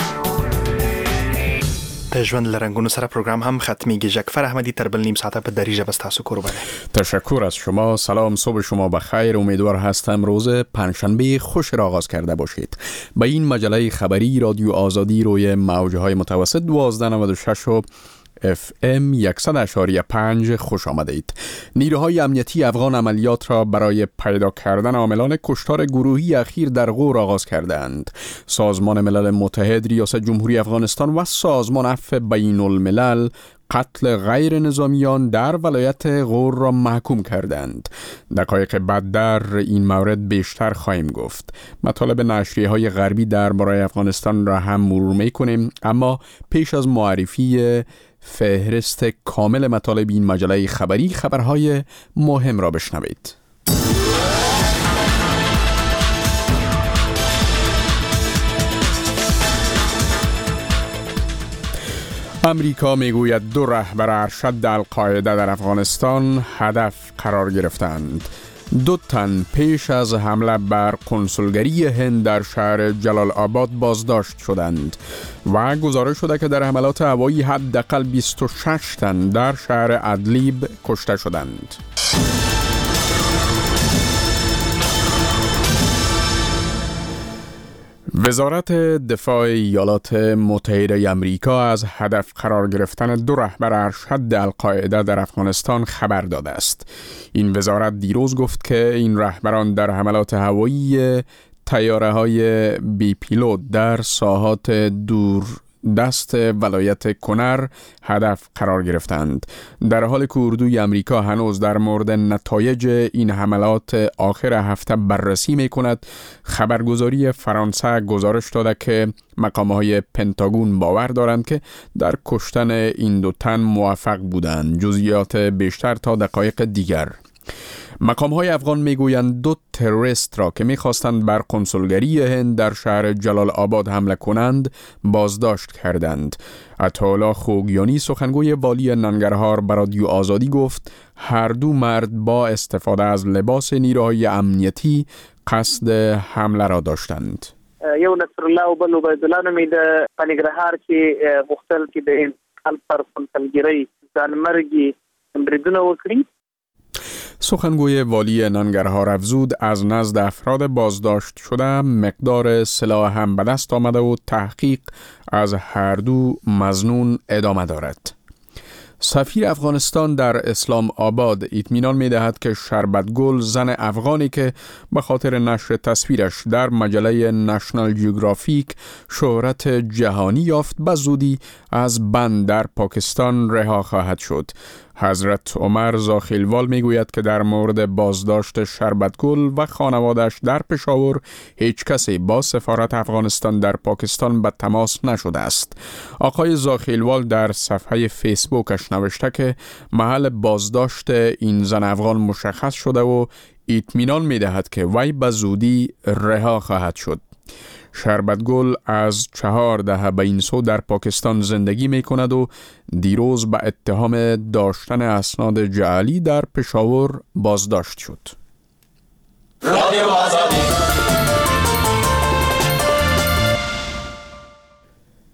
د ژوند له رنگونو سره پروگرام هم ختمیږي. جعفر احمدی تر بل نیم ساعته په دری ژبه ستاسو کور بله. تشکر از شما. سلام، صبح شما بخیر. امیدوار هستم روز پنجشنبه خوش را آغاز کرده باشید. به این مجله خبری رادیو آزادی روی موجهای متوسط دوازده نود و شش و اف ام صد و پنج خوش آمدید. نیروهای امنیتی افغان عملیات را برای پیدا کردن عاملان کشتار گروهی اخیر در غور آغاز کردند. سازمان ملل متحد، ریاست جمهوری افغانستان و سازمان عفو بین الملل قتل غیر نظامیان در ولایت غور را محکوم کردند. دقایق بعد در این مورد بیشتر خواهیم گفت. مطالب نشریه های غربی درباره افغانستان را هم مرور می‌کنیم، اما پیش از معرفی فهرست کامل مطالب این مجله خبری، خبرهای مهم را بشنوید. امریکا میگوید دو رهبر ارشد القاعده در افغانستان هدف قرار گرفتند. دو تن پیش از حمله بر کنسولگری هند در شهر جلال آباد بازداشت شدند و گزارش شده که در حملات هوایی حداقل بیست و شش تن در شهر ادلیب کشته شدند. وزارت دفاع ایالات متحده آمریکا از هدف قرار گرفتن دو رهبر ارشد القاعده در افغانستان خبر داده است. این وزارت دیروز گفت که این رهبران در حملات هوایی طیاره‌های بی پیلوت در ساحات دور دست ولایت کنر هدف قرار گرفتند. در حالی که اردوی آمریکا هنوز در مورد نتایج این حملات آخر هفته بررسی می کند، خبرگزاری فرانسه گزارش داده که مقام‌های پنتاگون باور دارند که در کشتن این دو تن موفق بودند. جزئیات بیشتر تا دقایق دیگر. مقام‌های افغان میگویند دو تروریست را که می‌خواستند بر کنسولگری هند در شهر جلال آباد حمله کنند بازداشت کردند. عطاالله خوگیانی سخنگوی والی ننگرهار به رادیو آزادی گفت هر دو مرد با استفاده از لباس نیروهای امنیتی قصد حمله را داشتند. یو نصر الله او بل عبیدالله نومې د پنګرهار کې غوښتل چې د انتقال پر کنسولګری ځانمرګي بریدونه وکړي. سخنگوی والی ننگرهار افزود از نزد افراد بازداشت شده مقدار سلاح هم به دست آمده و تحقیق از هر دو مظنون ادامه دارد. سفیر افغانستان در اسلام آباد اطمینان می دهد که شربت گل، زن افغانی که به خاطر نشر تصویرش در مجله نشنال جیوگرافیک شهرت جهانی یافت، به زودی از بند در پاکستان رها خواهد شد. حضرت عمر زاخیلوال می گوید که در مورد بازداشت شربت گل و خانوادش در پشاور هیچ کسی با سفارت افغانستان در پاکستان به تماس نشده است. آقای زاخیلوال در صفحه فیسبوکش نوشته که محل بازداشت این زن افغان مشخص شده و اطمینان می دهد که وی به زودی رها خواهد شد. شربت گل از چهار دهه به این سو در پاکستان زندگی می کند و دیروز به اتهام داشتن اسناد جعلی در پشاور بازداشت شد.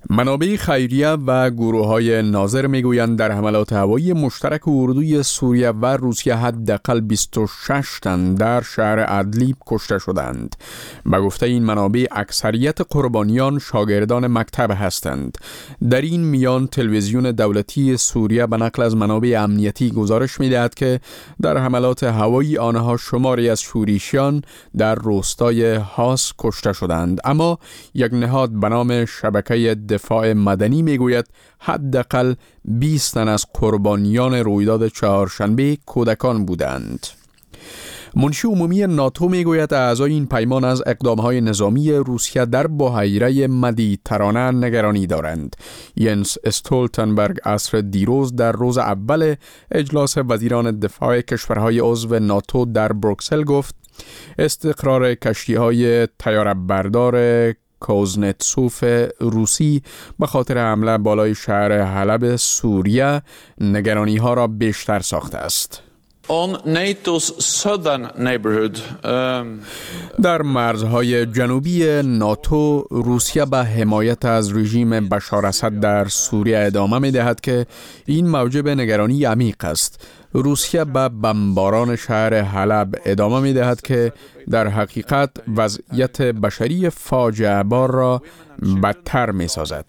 منابع خیریه و گروه‌های ناظر میگویند در حملات هوایی مشترک اردوی سوریه و روسیه حداقل بیست و شش تن در شهر ادلیب کشته شدند. به گفته این منابع اکثریت قربانیان شاگردان مکتب هستند. در این میان تلویزیون دولتی سوریه به نقل از منابع امنیتی گزارش می‌دهد که در حملات هوایی آنها شماری از شورشیان در روستای هاس کشته شدند، اما یک نهاد به نام شبکه دفاع مدنی میگوید حداقل بیست تن از قربانیان رویداد چهارشنبه کودکان بودند. منشی عمومی ناتو میگوید اعضای این پیمان از اقدامهای نظامی روسیه در بحیره مدیترانه نگرانی دارند. ینس استولتنبرگ عصر دیروز در روز اول اجلاس وزیران دفاع کشورهای عضو ناتو در بروکسل گفت استقرار کشتی‌های تیاره‌بردار کوزنتسوف روسی به خاطر حمله بالای شهر حلب سوریه نگرانی ها را بیشتر ساخته است. On NATO's southern neighborhood, um... در مرزهای جنوبی ناتو روسیه به حمایت از رژیم بشار اسد در سوریه ادامه می دهد که این موجب نگرانی عمیق است. روسیه به بمباران شهر حلب ادامه می دهد که در حقیقت وضعیت بشری فاجعه بار را بدتر می سازد.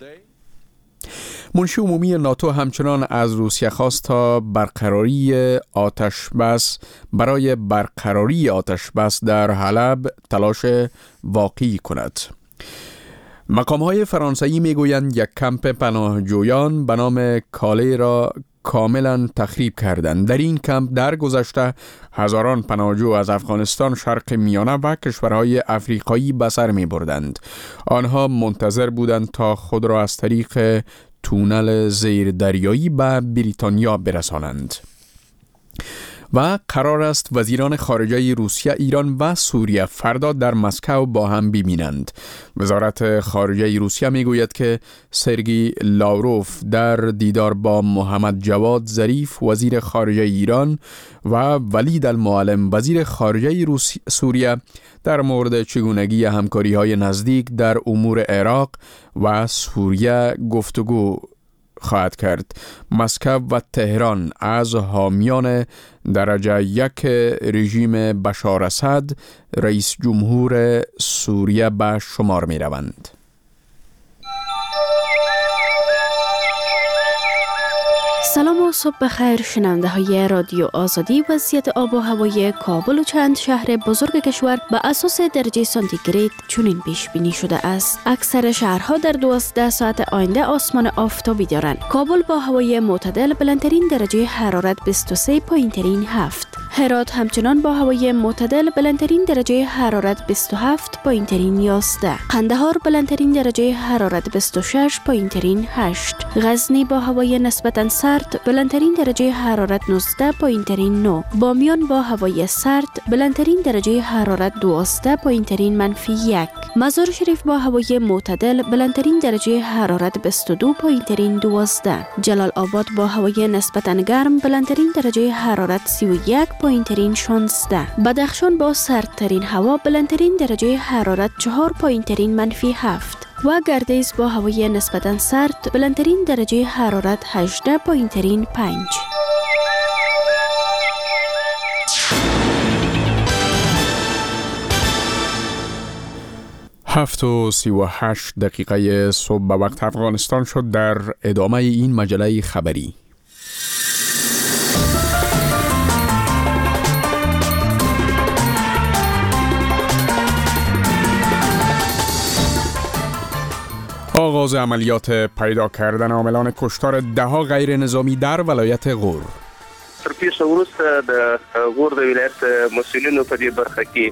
منشی عمومی ناتو همچنان از روسیه خواست تا برقراری آتش بس برای برقراری آتش بس در حلب تلاش واقعی کند. مقام‌های فرانسوی میگویند یک کمپ پناهجویان به نام کاله را کاملا تخریب کردند. در این کمپ در گذشته هزاران پناهجو از افغانستان، شرق میانه و کشورهای افریقایی به سر می بردند. آنها منتظر بودند تا خود را از طریق تونل زیر دریایی به بریتانیا برسانند. و قرار است وزیران خارجه روسیه، ایران و سوریه فردا در مسکو با هم ببینند. وزارت خارجه روسیه میگوید که سرگی لاوروف در دیدار با محمد جواد ظریف وزیر خارجه ایران و ولید المعلم وزیر خارجه سوریه در مورد چگونگی همکاری‌های نزدیک در امور عراق و سوریه گفتگو خواهد کرد. مسکو و تهران از حامیان درجه یک رژیم بشار اسد رئیس جمهور سوریه به شمار می روند. سلام و صبح بخیر شنونده های رادیو آزادی. وضعیت آب و هوای کابل و چند شهر بزرگ کشور به اساس درجه سانتیگراد چنین پیش بینی شده است. اکثر شهرها در دوازده ساعت آینده آسمان آفتابی دارند. کابل با هوای معتدل بلندترین درجه حرارت بیست و سه پایینترین هفت. هرات همچنان با هوای معتدل بلندترین درجه حرارت بیست و هفت پایینترین یازده. قندهار بلندترین درجه حرارت بیست و شش پایینترین هشت. غزنی با هوای نسبتاً سرد بلندترین درجه حرارت نوزده پایینترین نه. بامیان با هوای سرد بلندترین درجه حرارت دوازده پایینترین منفی یک. مزار شریف با هوای معتدل بلندترین درجه حرارت بیست و دو پایینترین دوازده. جلال آباد با هوای نسبتاً گرم بلندترین درجه حرارت سی و یک پایینترین شانزده. بدخشان با سردترین هوا بلندترین درجه حرارت چهار پایینترین منفی هفت. و گردیز با هوای نسبتاً سرد بلندترین درجه حرارت هجده پایینترین پنج. هفت و سی و هشت دقیقه صبح به وقت افغانستان شد. در ادامه این مجله خبری آغاز عملیات پیدا کردن عاملان کشتار دهها غیر نظامی در ولایت غور. تر پیښه وروسته د غور د ولایت مسئولینو په دې برخه کې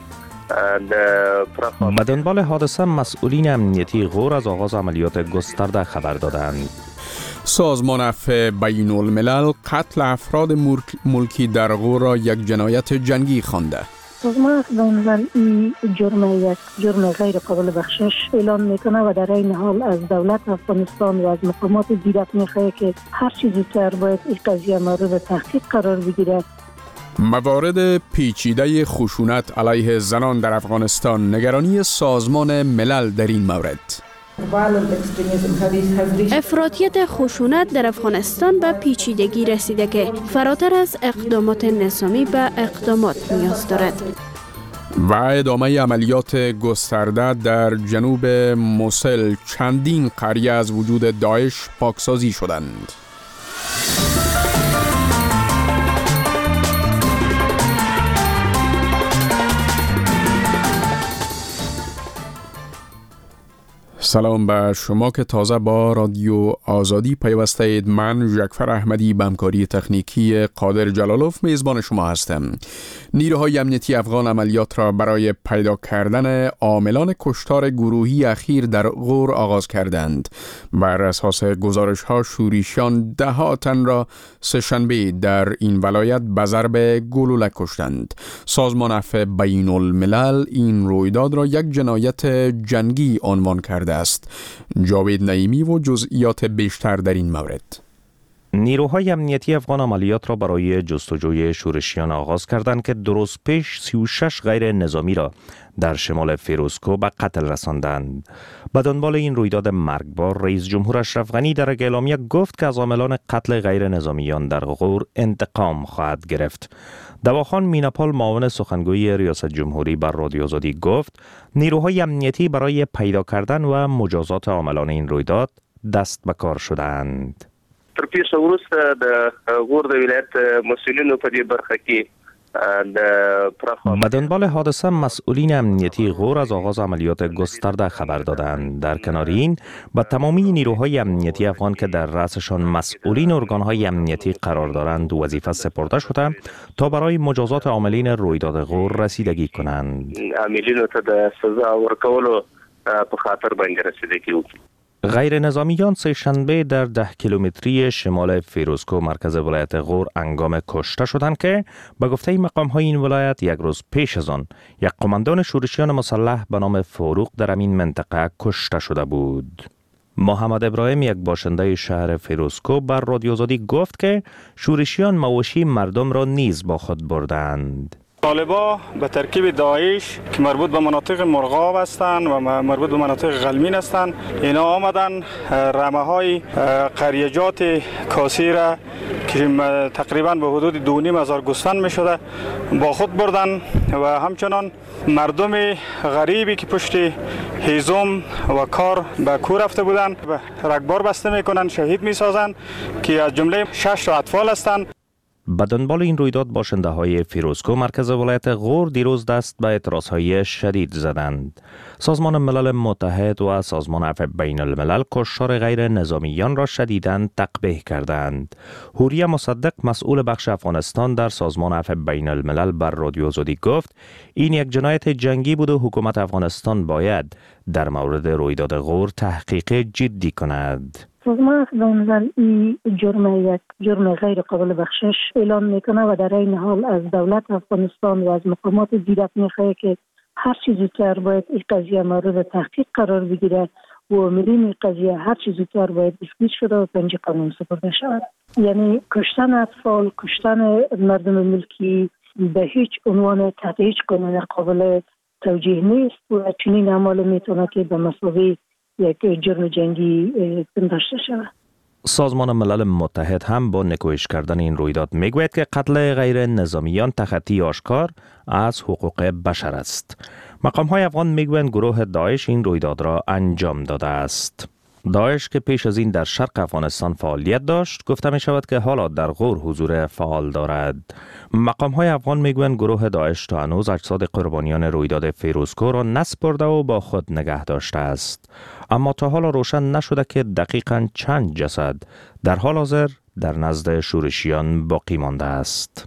به دنبال حادثه مسئولین امنیتی غور از آغاز عملیات گسترده خبر دادند. سازمان عفو بین الملل قتل افراد ملکی در غور را یک جنایت جنگی خوانده. سازمان عفو بین الملل این جرم یک جرم غیر قابل بخشش اعلام میکنه و در این حال از دولت افغانستان و از مقامات دیدک میخواهد که هر چیز زودتر باید این قضیه مورد تحقیق قرار بگیرد. موارد پیچیده خشونت علیه زنان در افغانستان، نگرانی سازمان ملل در این مورد. افراطیت خشونت در افغانستان به پیچیدگی رسیده که فراتر از اقدامات نظامی به اقدامات نیاز دارد. و ادامه عملیات گسترده در جنوب موسل، چندین قریه از وجود داعش پاکسازی شدند. سلام به شما که تازه با رادیو آزادی پیوسته اید. من ژکفر احمدی به همکاری تکنیکی قادر جلالوف میزبان شما هستم. نیروهای امنیتی افغان عملیات را برای پیدا کردن عاملان کشتار گروهی اخیر در غور آغاز کردند. بر اساس گزارش ها شورشیان ده ها تن را سه‌شنبه در این ولایت به ضرب گلوله کشتند. سازمان عفو بین الملل این رویداد را یک جنایت جنگی عنوان کرده است. جاوید نعیمی و جزئیات بیشتر در این مورد. نیروهای امنیتی افغان عملیات را برای جستجوی شورشیان آغاز کردند که درست پیش سی و شش غیر نظامی را در شمال فیروزکو به قتل رساندند. به دنبال این رویداد مرگبار، رئیس جمهور اشرف غنی در اعلامیه گفت که از عاملان قتل غیر نظامیان در غور انتقام خواهد گرفت. دواخان میناپال معاون سخنگوی ریاست جمهوری بر رادیو آزادی گفت نیروهای امنیتی برای پیدا کردن و مجازات عاملان این رویداد دست به کار شدند. تر پیښه وروسته د غور د ولایت مسؤلینو په دې برخه کې به دنبال حادثه مسئولین امنیتی غور از آغاز عملیات گسترده خبر دادند. در کنار این به تمامی نیروهای امنیتی افغان که در رأسشان مسئولین ارگانهای امنیتی قرار دارند وظیفه سپرده شده تا برای مجازات عاملین رویداد غور رسیدگی کنند. عاملینو ته د سزا ورکولو په خاطر باندې رسیدگی وکړي. غیر نظامیان سه شنبه در ده کیلومتری شمال فیروزکو مرکز ولایت غور انگام کشته شدند که به گفته مقام های این ولایت یک روز پیش از آن یک قماندان شورشیان مسلح به نام فاروق در این منطقه کشته شده بود. محمد ابراهیم یک باشنده شهر فیروزکو بر رادیو آزادی گفت که شورشیان مواشی مردم را نیز با خود بردند. طالبا به ترکیب داعش که مربوط به مناطق مرغاب هستند و مربوط به مناطق غلمین هستند، اینا آمدن رمه های قریجات کاسی را که تقریبا به حدود دو نیم هزار گوسفند می شده با خود بردن و همچنان مردم غریبی که پشت هیزم و کار به کور رفته بودند رگبار بسته می کنند، شهید می سازند که از جمله شش تا اطفال هستند. به دنبال این رویداد باشنده های فیروزکو مرکز ولایت غور دیروز دست به اعتراض های شدید زدند. سازمان ملل متحد و سازمان عفو بین الملل کشتار غیر نظامیان را شدیداً تقبیح کردند. حوریه مصدق مسئول بخش افغانستان در سازمان عفو بین الملل بر رادیو آزادی گفت این یک جنایت جنگی بود و حکومت افغانستان باید در مورد رویداد غور تحقیق جدی کند. سازمان عفو بین الملل این جرم یک جرم غیر قابل بخشش اعلام میکنه و در این حال از دولت افغانستان و از مقامات دیرک میخواهد که هر چیز زودتر باید این قضیه مورد تحقیق قرار بگیره و عاملین این قضیه هر چیز زودتر باید اثبات شده و پنج قانون سپرده شود. یعنی کشتن اطفال، کشتن مردم ملکی به هیچ عنوان تحت هیچ قانون قابل توجیه نیست و چنین اعمال میتونه که به مسابقه یک جرم جنگی پنداشته شود. سازمان ملل متحد هم با نکوهش کردن این رویداد میگوید که قتل غیر نظامیان تخطی آشکار از حقوق بشر است. مقام های افغان میگویند گروه داعش این رویداد را انجام داده است. داعش که پیش از این در شرق افغانستان فعالیت داشت گفته می شود که حالا در غور حضور فعال دارد. مقام های افغان میگویند گروه داعش تا هنوز اجساد قربانیان رویداد فیروزکو را نسپرده و با خود نگه داشته است، اما تا حالا روشن نشده که دقیقاً چند جسد در حال حاضر در نزد شورشیان باقی مانده است.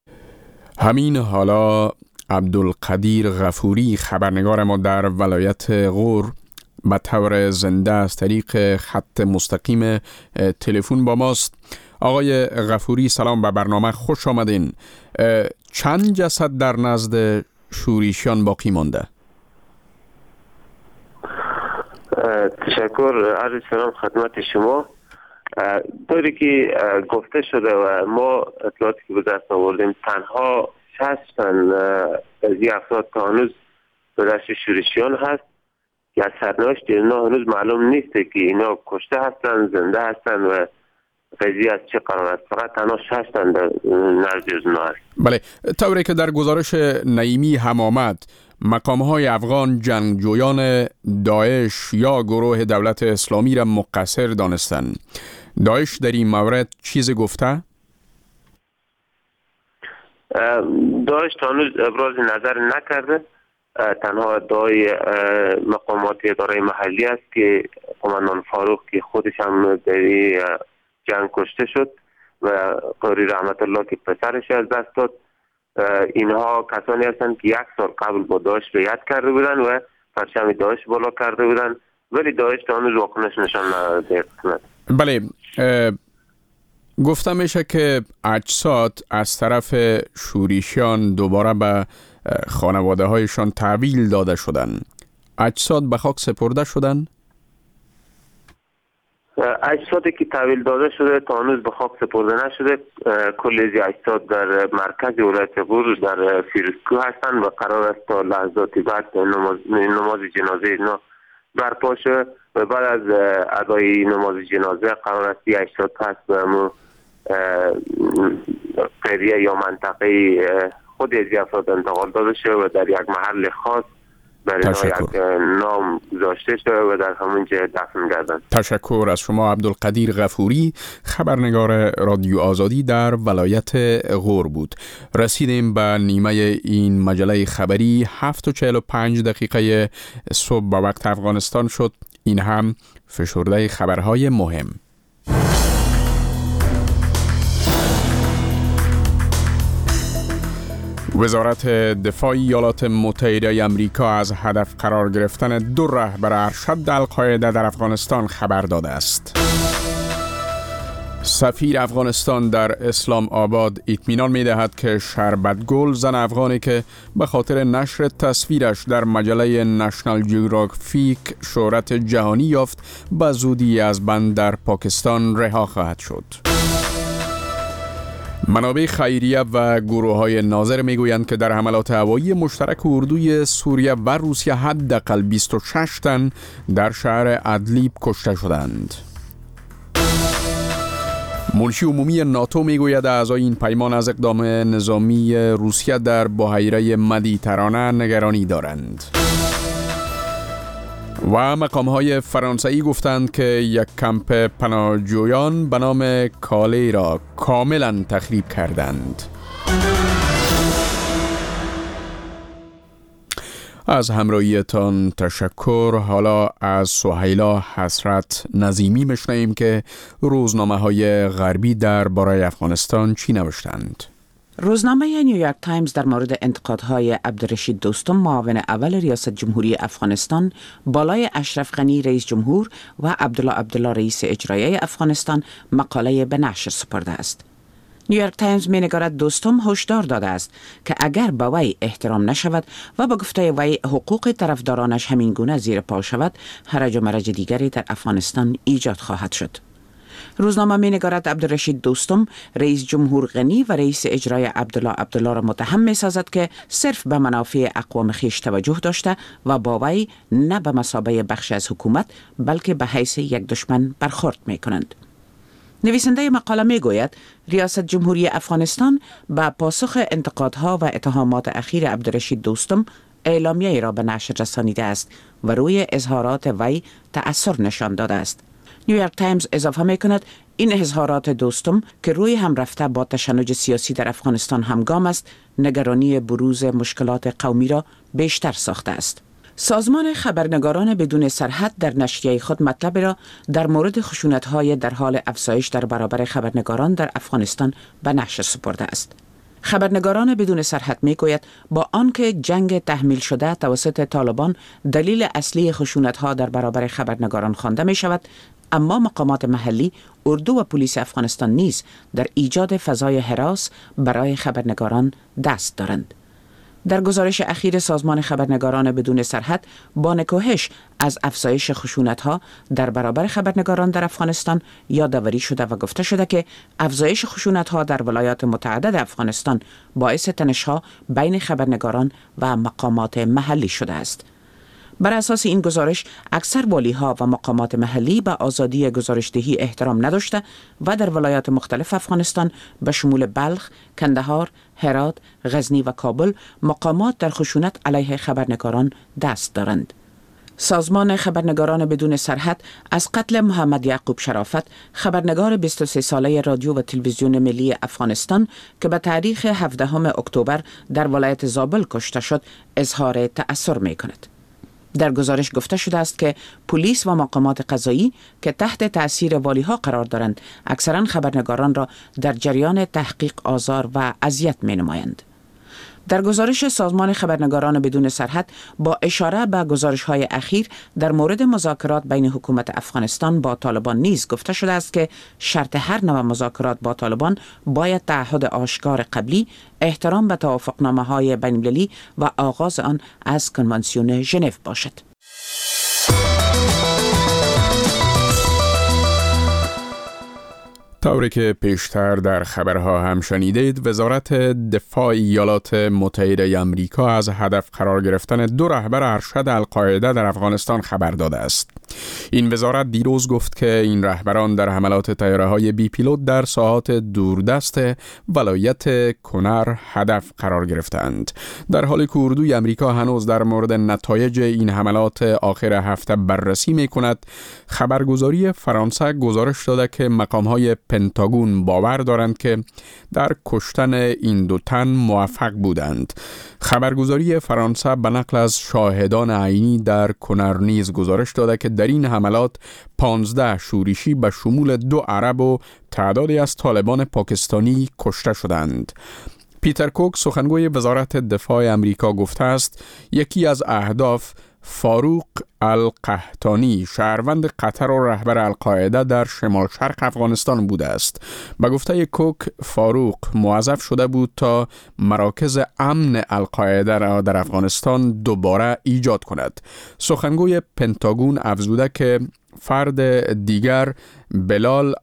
همین حالا عبدالقدیر غفوری خبرنگار ما در ولایت غور به طور زنده از طریق خط مستقیم تلفن با ماست. آقای غفوری سلام، به برنامه خوش آمدین. چند جسد در نزد شورشیان باقی مانده؟ تشکر، عرض سلام خدمت شما. طوری که گفته شده و ما اطلاعاتی که به دست آوردیم تنها شصت تن از این افراد تا هنوز به دست شورشیان هست که از سرنوشت اینا هنوز معلوم نیست که اینا کشته هستن زنده هستن و قضیه از چه قرار است. فقط تنها شش تن در نزد اونا است. بله، طوری که در گزارش نعیمی هم آمد، مقام‌های افغان جنگجویان داعش یا گروه دولت اسلامی را مقصر دانستند. داعش در این مورد چیز گفته؟ داعش تا هنوز ابراز نظر نکرده. تنها ادعای مقامات اداره محلی است که قماندان فاروق که خودش هم در جنگ کشته شد و قاری رحمت الله که پسرش از دست داد، اینها کسانی هستند که یک سال قبل با داعش بیعت کرده بودند و پرچم داعش بالا کرده بودند، ولی داعش تا هنوز واکنش نشان نداده. بله، گفته میشه که اجساد از طرف شوریشیان دوباره به خانواده هایشان تحویل داده شدن. اجساد به خاک سپرده شدن؟ اجسادی که تحویل داده شده تا هنوز به خاک سپرده نشده. کل از اجساد در مرکز ولایت غور در فیروزکوه هستند و قرار است تا لحظاتی بعد نماز, نماز جنازه اینا برپا شد و بعد از ادای نماز جنازه قرار است این اجساد پس به همون قریه یا منطقه خود از افراد انتقال داده شد و در یک محل خاص برای یک نام گذاشته شده و در همونجا دفن گردند. تشکر از شما عبدالقدیر غفوری، خبرنگار رادیو آزادی در ولایت غور بود. رسیدیم به نیمه این مجله خبری. هفت و چهل و پنج دقیقه صبح به وقت افغانستان شد. این هم فشرده خبرهای مهم. وزارت دفاع ایالات متحده آمریکا از هدف قرار گرفتن دو رهبر ارشد القاعده در افغانستان خبر داده است. سفیر افغانستان در اسلام آباد اطمینان می دهد که شربت گل، زن افغانی که به خاطر نشر تصویرش در مجله نشنال جیوگرافیک شهرت جهانی یافت، به زودی از بند در پاکستان رها خواهد شد. منابع خیریه و گروه‌های ناظر میگویند که در حملات هوایی مشترک اردوی سوریه و روسیه حداقل بیست و شش تن در شهر ادلیب کشته شدند. منشی عمومی ناتو میگوید اعضای این پیمان از اقدام نظامی روسیه در بحیره مدیترانه نگرانی دارند. و مقام‌های فرانسوی گفتند که یک کمپ پناهجویان به نام کالی را کاملا تخریب کردند. از همراهیتان تشکر. حالا از سهیلا حسرت نظیمی میشنویم که روزنامه‌های غربی درباره افغانستان چی نوشتند. روزنامه نیویورک تایمز در مورد انتقادهای عبدالرشید دوستم، معاون اول ریاست جمهوری افغانستان، بالای اشرف غنی رئیس جمهور و عبدالله عبدالله رئیس اجرایی افغانستان مقاله به نشر سپرده است. نیویورک تایمز می نگارد دوستم هشدار داده است که اگر به وی احترام نشود و با گفته وی حقوق طرفدارانش همین گونه زیر پا شود، هرج و مرج دیگری در افغانستان ایجاد خواهد شد. روزنامه می نگارد عبدالرشید دوستم رئیس جمهور غنی و رئیس اجرای عبدالله عبدالله را متهم می سازد که صرف به منافع اقوام خیش توجه داشته و با وی نه به مثابه بخش از حکومت بلکه به حیث یک دشمن برخورد می کنند. نویسنده مقاله می گوید ریاست جمهوری افغانستان به پاسخ انتقادها و اتهامات اخیر عبدالرشید دوستم اعلامیه را به نشر رسانیده است و روی اظهارات وی تأثیر نشان داده است. نیویورک تایمز اضافه می کند این اظهارات دوستم که روی هم رفته با تشنج سیاسی در افغانستان همگام است، نگرانی بروز مشکلات قومی را بیشتر ساخته است. سازمان خبرنگاران بدون سرحد در نشریه خود مطلب را در مورد خشونت‌های در حال افزایش در برابر خبرنگاران در افغانستان به نشر سپرده است. خبرنگاران بدون سرحد میگوید با آنکه جنگ تحمیل شده توسط طالبان دلیل اصلی خشونت‌ها در برابر خبرنگاران خوانده می شود، اما مقامات محلی، اردو و پلیس افغانستان نیز در ایجاد فضای هراس برای خبرنگاران دست دارند. در گزارش اخیر سازمان خبرنگاران بدون سرحد با نکوهش از افزایش خشونت‌ها در برابر خبرنگاران در افغانستان یادآوری شده و گفته شده که افزایش خشونت‌ها در ولایات متعدد افغانستان باعث تنش‌ها بین خبرنگاران و مقامات محلی شده است. بر اساس این گزارش اکثر والی‌ها و مقامات محلی به آزادی گزارشدهی احترام نداشته و در ولایات مختلف افغانستان به شمول بلخ، کندهار، هرات، غزنی و کابل مقامات در خشونت علیه خبرنگاران دست دارند. سازمان خبرنگاران بدون سرحد از قتل محمد یعقوب شرافت، خبرنگار بیست و سه ساله رادیو و تلویزیون ملی افغانستان که به تاریخ هفدهم اکتبر در ولایت زابل کشته شد، اظهار تأثر می کند. در گزارش گفته شده است که پلیس و مقامات قضایی که تحت تأثیر والی‌ها قرار دارند، اکثرا خبرنگاران را در جریان تحقیق آزار و اذیت می نمایند. در گزارش سازمان خبرنگاران بدون سرحد با اشاره به گزارش‌های اخیر در مورد مذاکرات بین حکومت افغانستان با طالبان نیز گفته شده است که شرط هر نوع مذاکرات با طالبان باید تعهد آشکار قبلی، احترام به توافقنامه‌های بین‌المللی و آغاز آن از کنوانسیون ژنو باشد. طوری که پیشتر در خبرها هم شنیدید، وزارت دفاع ایالات متحده آمریکا از هدف قرار گرفتن دو رهبر ارشد القاعده در افغانستان خبر داده است. این وزارت دیروز گفت که این رهبران در حملات طیاره‌های بی پیلوت در ساحات دوردست ولایت کنر هدف قرار گرفتند. در حالی که اردوی آمریکا هنوز در مورد نتایج این حملات آخر هفته بررسی می‌کند، خبرگزاری فرانسه گزارش داده که مقام‌های پنتاگون باور دارند که در کشتن این دو تن موفق بودند. خبرگزاری فرانسه به نقل از شاهدان عینی در کنر نیز گزارش داده که در این حملات پانزده شورشی به شمول دو عرب و تعدادی از طالبان پاکستانی کشته شدند. پیتر کوک سخنگوی وزارت دفاع آمریکا گفته است یکی از اهداف فاروق القحطانی، شهروند قطر و رهبر القاعده در شمال شرق افغانستان بوده است. به گفته کوک، فاروق موظف شده بود تا مراکز امن القاعده را در افغانستان دوباره ایجاد کند. سخنگوی پنتاگون افزوده که فرد دیگر بلال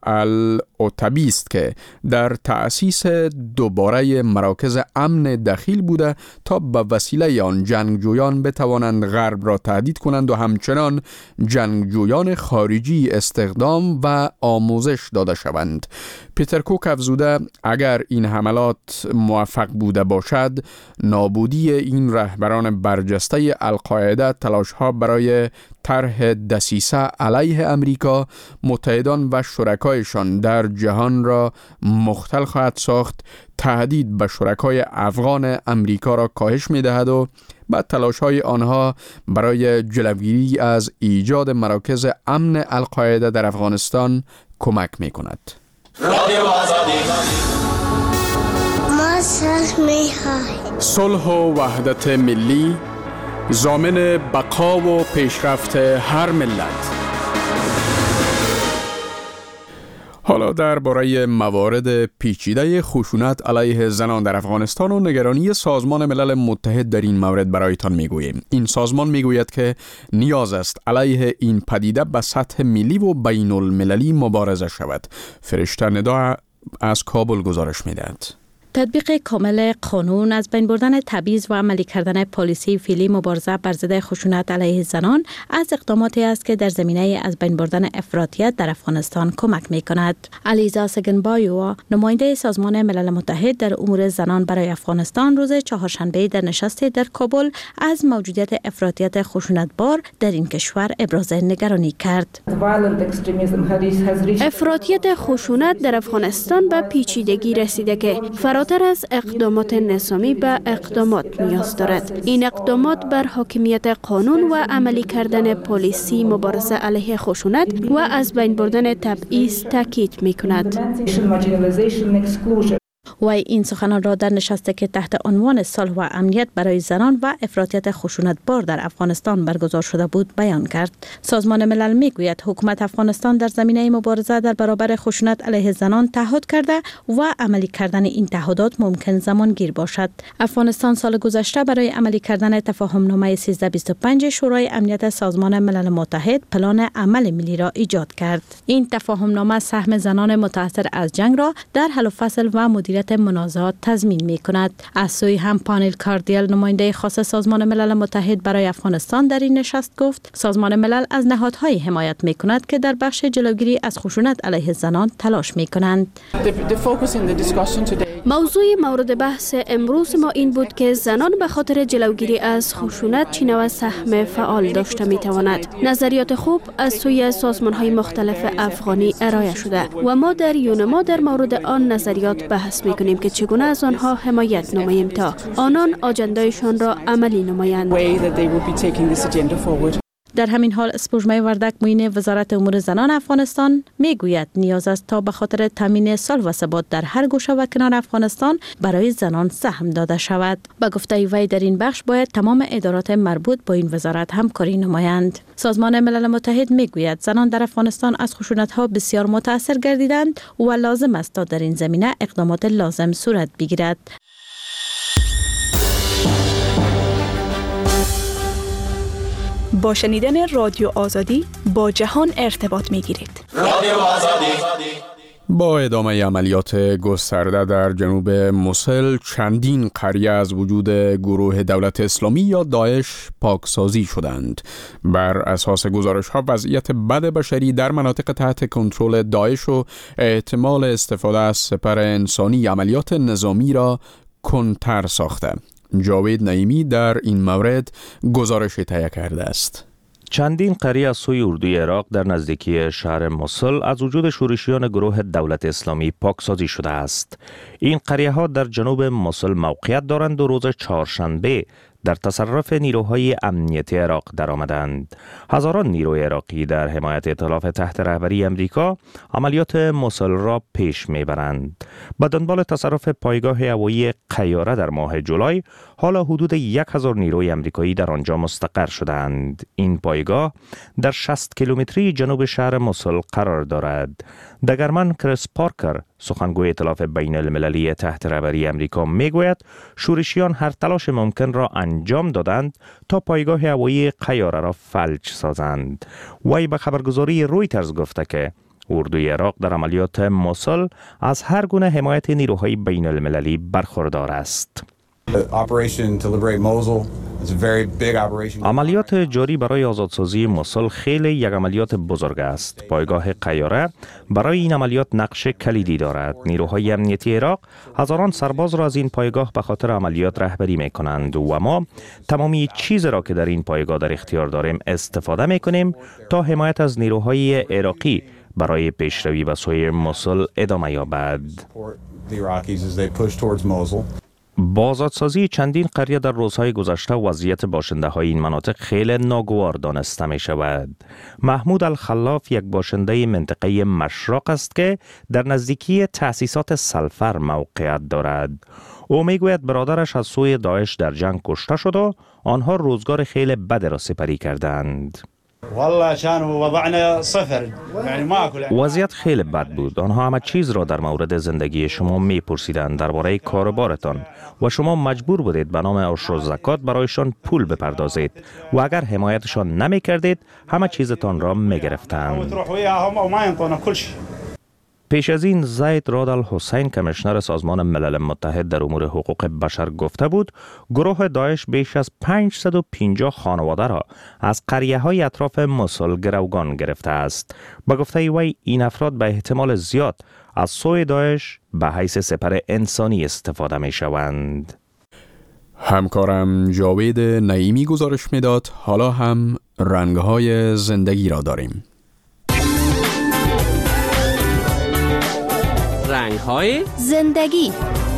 العتبی است که در تأسیس دوباره مراکز امن دخیل بوده تا به وسیله آن جنگجویان بتوانند غرب را تهدید کنند و همچنان جنگجویان خارجی استخدام و آموزش داده شوند. پیتر کوک افزوده اگر این حملات موفق بوده باشد، نابودی این رهبران برجسته القاعده تلاش‌ها برای طرح دسیسه علیه امریکا، متحدان و شرکایشان در جهان را مختل خواهد ساخت، تهدید به شرکای افغان امریکا را کاهش می‌دهد و با تلاش‌های آنها برای جلوگیری از ایجاد مراکز امن القاعده در افغانستان کمک می‌کند. رادیو آزادی ما صلح می‌خواهیم. صلح و وحدت ملی ضامن بقا و پیشرفت هر ملت. حالا درباره موارد پیچیده خشونت علیه زنان در افغانستان و نگرانی سازمان ملل متحد در این مورد برایتان میگوییم. این سازمان میگوید که نیاز است علیه این پدیده به سطح ملی و بین المللی مبارزه شود. فرشته ندا از کابل گزارش میدهد. تطبیق کامل قانون، از بین بردن تبعیض و عملی کردن پالیسی فعلی مبارزه بر ضد خشونت علیه زنان از اقداماتی است که در زمینه از بین بردن افراطیت در افغانستان کمک می‌کند. علیزا سگنبایووا، نماینده سازمان ملل متحد در امور زنان برای افغانستان، روز چهارشنبه در نشستی در کابل از موجودیت افراطیت خشونتبار در این کشور ابراز نگرانی کرد. افراطیت خشونت در افغانستان به پیچیدگی رسیده که فراتر از اقدامات نظامی به اقدامات نیاز دارد. این اقدامات بر حاکمیت قانون و عملی کردن پالیسی مبارزه علیه خشونت و از بین بردن تبعیض تاکید می‌کند. و این سخنان را در نشستی که تحت عنوان صلح و امنیت برای زنان و افراطیت خشونتبار در افغانستان برگزار شده بود بیان کرد. سازمان ملل میگوید حکومت افغانستان در زمینه مبارزه در برابر خشونت علیه زنان تعهد کرده و عملی کردن این تعهدات ممکن زمانگیر باشد. افغانستان سال گذشته برای عملی کردن تفاهم نامه سیزده بیست و پنج شورای امنیت سازمان ملل متحد پلان عمل ملی را ایجاد کرد. این تفاهم نامه سهم زنان متاثر از جنگ را در حل و فصل و مدیریت حالات منازعات تضمین می کند. از سوی هم پانل کاردیل نماینده خاص سازمان ملل متحد برای افغانستان در این نشست گفت سازمان ملل از نهادهای حمایت می کند که در بخش جلوگیری از خشونت علیه زنان تلاش می کنند. موضوع مورد بحث امروز ما این بود که زنان به خاطر جلوگیری از خشونت چی نوع سهم فعال داشته می تواند. نظریات خوب از سوی سازمان‌های مختلف افغانی ارائه شده و ما در یونما در مورد آن نظریات بحث می کنیم که چگونه از آنها حمایت نماییم تا آنان آجندایشان را عملی نمایند. در همین حال اسپوژمای وردک معین وزارت امور زنان افغانستان میگوید نیاز است تا به خاطر تامین صلح و ثبات در هر گوشه و کنار افغانستان برای زنان سهم داده شود. به گفته وی در این بخش باید تمام ادارات مربوط با این وزارت همکاری نمایند. سازمان ملل متحد میگوید زنان در افغانستان از خشونت‌ها بسیار متاثر گردیدند و لازم است تا در این زمینه اقدامات لازم صورت بگیرد. با شنیدن رادیو آزادی با جهان ارتباط می گیرید. رادیو آزادی. با ادامه عملیات گسترده در جنوب موسل چندین قریه از وجود گروه دولت اسلامی یا داعش پاکسازی شدند. بر اساس گزارش‌ها وضعیت بد بشری در مناطق تحت کنترل داعش و احتمال استفاده از سپر انسانی عملیات نظامی را کنتر ساخته. جاوید نعیمی در این مورد گزارش تهیه کرده است. چندین قریه از سوی اردوی عراق در نزدیکی شهر موسل از وجود شورشیان گروه دولت اسلامی پاکسازی شده است. این قریه ها در جنوب موسل موقعیت دارند و روز چهارشنبه در تصرف نیروهای امنیتی عراق درآمدند. هزاران نیروی عراقی در حمایت ائتلاف تحت رهبری امریکا عملیات موسل را پیش میبرند. با دنبال تصرف پایگاه هوایی قیاره در ماه جولای، حالا حدود یک هزار نیروی امریکایی در آنجا مستقر شدند. این پایگاه در شصت کیلومتری جنوب شهر موسل قرار دارد. دگرمن کریس پارکر، سخنگوی ائتلاف بین المللی تحت رهبری امریکا، میگوید شورشیان هر تلاش ممکن را انجام دادند تا پایگاه هوایی قیاره را فلج سازند. وی به خبرگزاری رویترز گفته که اردوی عراق در عملیات موسل از هر گونه حمایت نیروهای بین المللی برخوردار است. عملیات جاری برای آزادسازی موسل خیلی یک عملیات بزرگ است. پایگاه قیاره برای این عملیات نقش کلیدی دارد. نیروهای امنیتی عراق هزاران سرباز را از این پایگاه به خاطر عملیات رهبری می کنند و ما تمامی چیز را که در این پایگاه در اختیار داریم استفاده می کنیم تا حمایت از نیروهای عراقی برای پیشروی به سوی موسل ادامه یابد. با آزادسازی چندین قریه در روزهای گذشته وضعیت باشنده های این مناطق خیلی ناگوار دانسته می شود. محمود الخلاف یک باشنده منطقه مشرق است که در نزدیکی تأسیسات سلفر موقعیت دارد. او می گوید برادرش از سوی داعش در جنگ کشته شد و آنها روزگار خیلی بد را سپری کردند. وضعیت خیلی بد بود. آنها همه چیز را در مورد زندگی شما می پرسیدند، درباره کاربارتان، و شما مجبور بودید به نام عشر و زکات برایشان پول بپردازید و اگر حمایتشان نمی کردید همه چیزتان را می گرفتند. پیش از این زید راد الحسین، کمیشنر سازمان ملل متحد در امور حقوق بشر، گفته بود گروه داعش بیش از پانصد و پنجاه خانواده را از قریه‌های اطراف موسل گروگان گرفته است. با گفته وی این افراد به احتمال زیاد از سوی داعش به حیث سپر انسانی استفاده می شوند. همکارم جاوید نعیمی گزارش میداد. حالا هم رنگ‌های زندگی را داریم. رنگ‌های زندگی.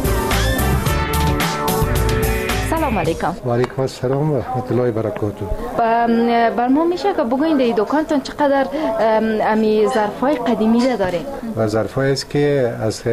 سلام علیکم. و علیکم السلام و رحمت الله و برکاته. بر ما میشه که بگوین در دکانتون چقدر امی ظرفای قدیمی داره؟ و ظرفایی است که از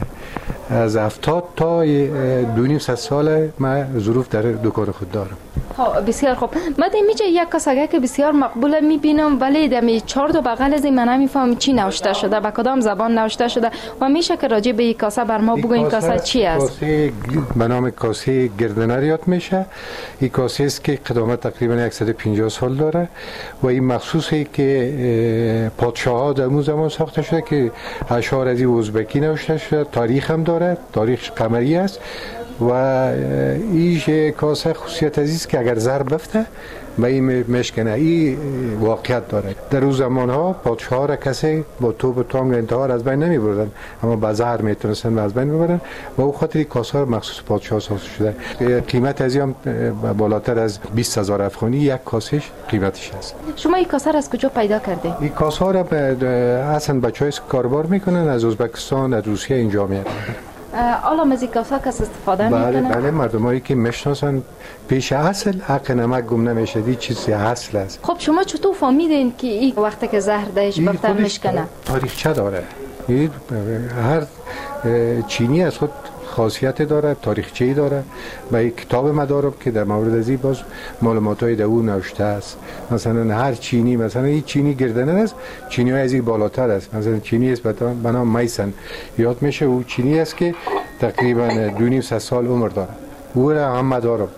از هفتاد تا دو نیم سال من ظروف در دکان خود دارم. خب بسیار خوب. من میشه یک کاسه که بسیار مقبول میبینم ولی دمی چهار تا بغل از من نمیفهم چی نوشته شده، به کدام زبان نوشته شده و میشه که راجع به این کاسه بر ما بگوین کاسه چی است؟ کاسه به نام کاسه گردنر یاد میشه. این کاسه است که قدامت تقریبا صد و پنجاه سال داره و این مخصوصی که پادشاه‌ها در اون زمان ساخته شده که اشعار از ازبکی نوشته شده. تاریخ هم داره، تاریخ قمری است و این کاسه خصوصیت عزیز که اگر ضرب بفته و این مشکنه. این واقعیت داره. در اون زمان ها پادشاه را کسی با توپ و تانگ انتحار از بین نمی بردن، اما با زهر میتونستن از بین ببرن و او خاطر کاسه مخصوص پادشاه ساخته شده. قیمت از این بالاتر از بیست هزار افغانی یک کاسهش قیمتش است. شما این کاسه را از کجا پیدا کردید؟ این کاسه را اصلا بچه‌ای کاربار میکنن از ازبکستان، از روسیه اینجا میارن. حالا از این کاسه کس استفاده بله میکنه؟ بله مردمایی که میشناسن پیش اصل حق نمک گم نمیشه. دی چیزی اصل است. خب شما چطور فهمیدین که این وقتی که زهر دهش بفته میشکنه؟ تاریخچه داره. این هر چینی از خود خاصیت داره، تاریخچه‌ای داره و یک کتاب مدارم که در مورد از این باز معلومات‌های در اون نوشته است. مثلا هر چینی، مثلا این چینی گردنر است، چینی‌های از این بالاتر است. مثلا چینی است به نام میسن یاد میشه. او چینی است که تقریبا دو نیم سه سال عمر داره. او را هم مدارم.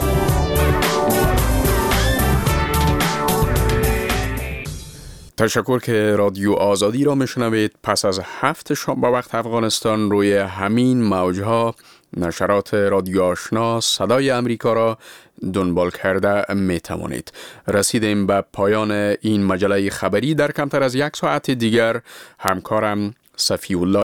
تشکر که رادیو آزادی را میشنوید. پس از هفت شام با وقت افغانستان روی همین موجها نشرات رادیو آشنا صدای امریکا را دنبال کرده می توانید. رسیدیم به پایان این مجله خبری. در کمتر از یک ساعت دیگر همکارم صفی الله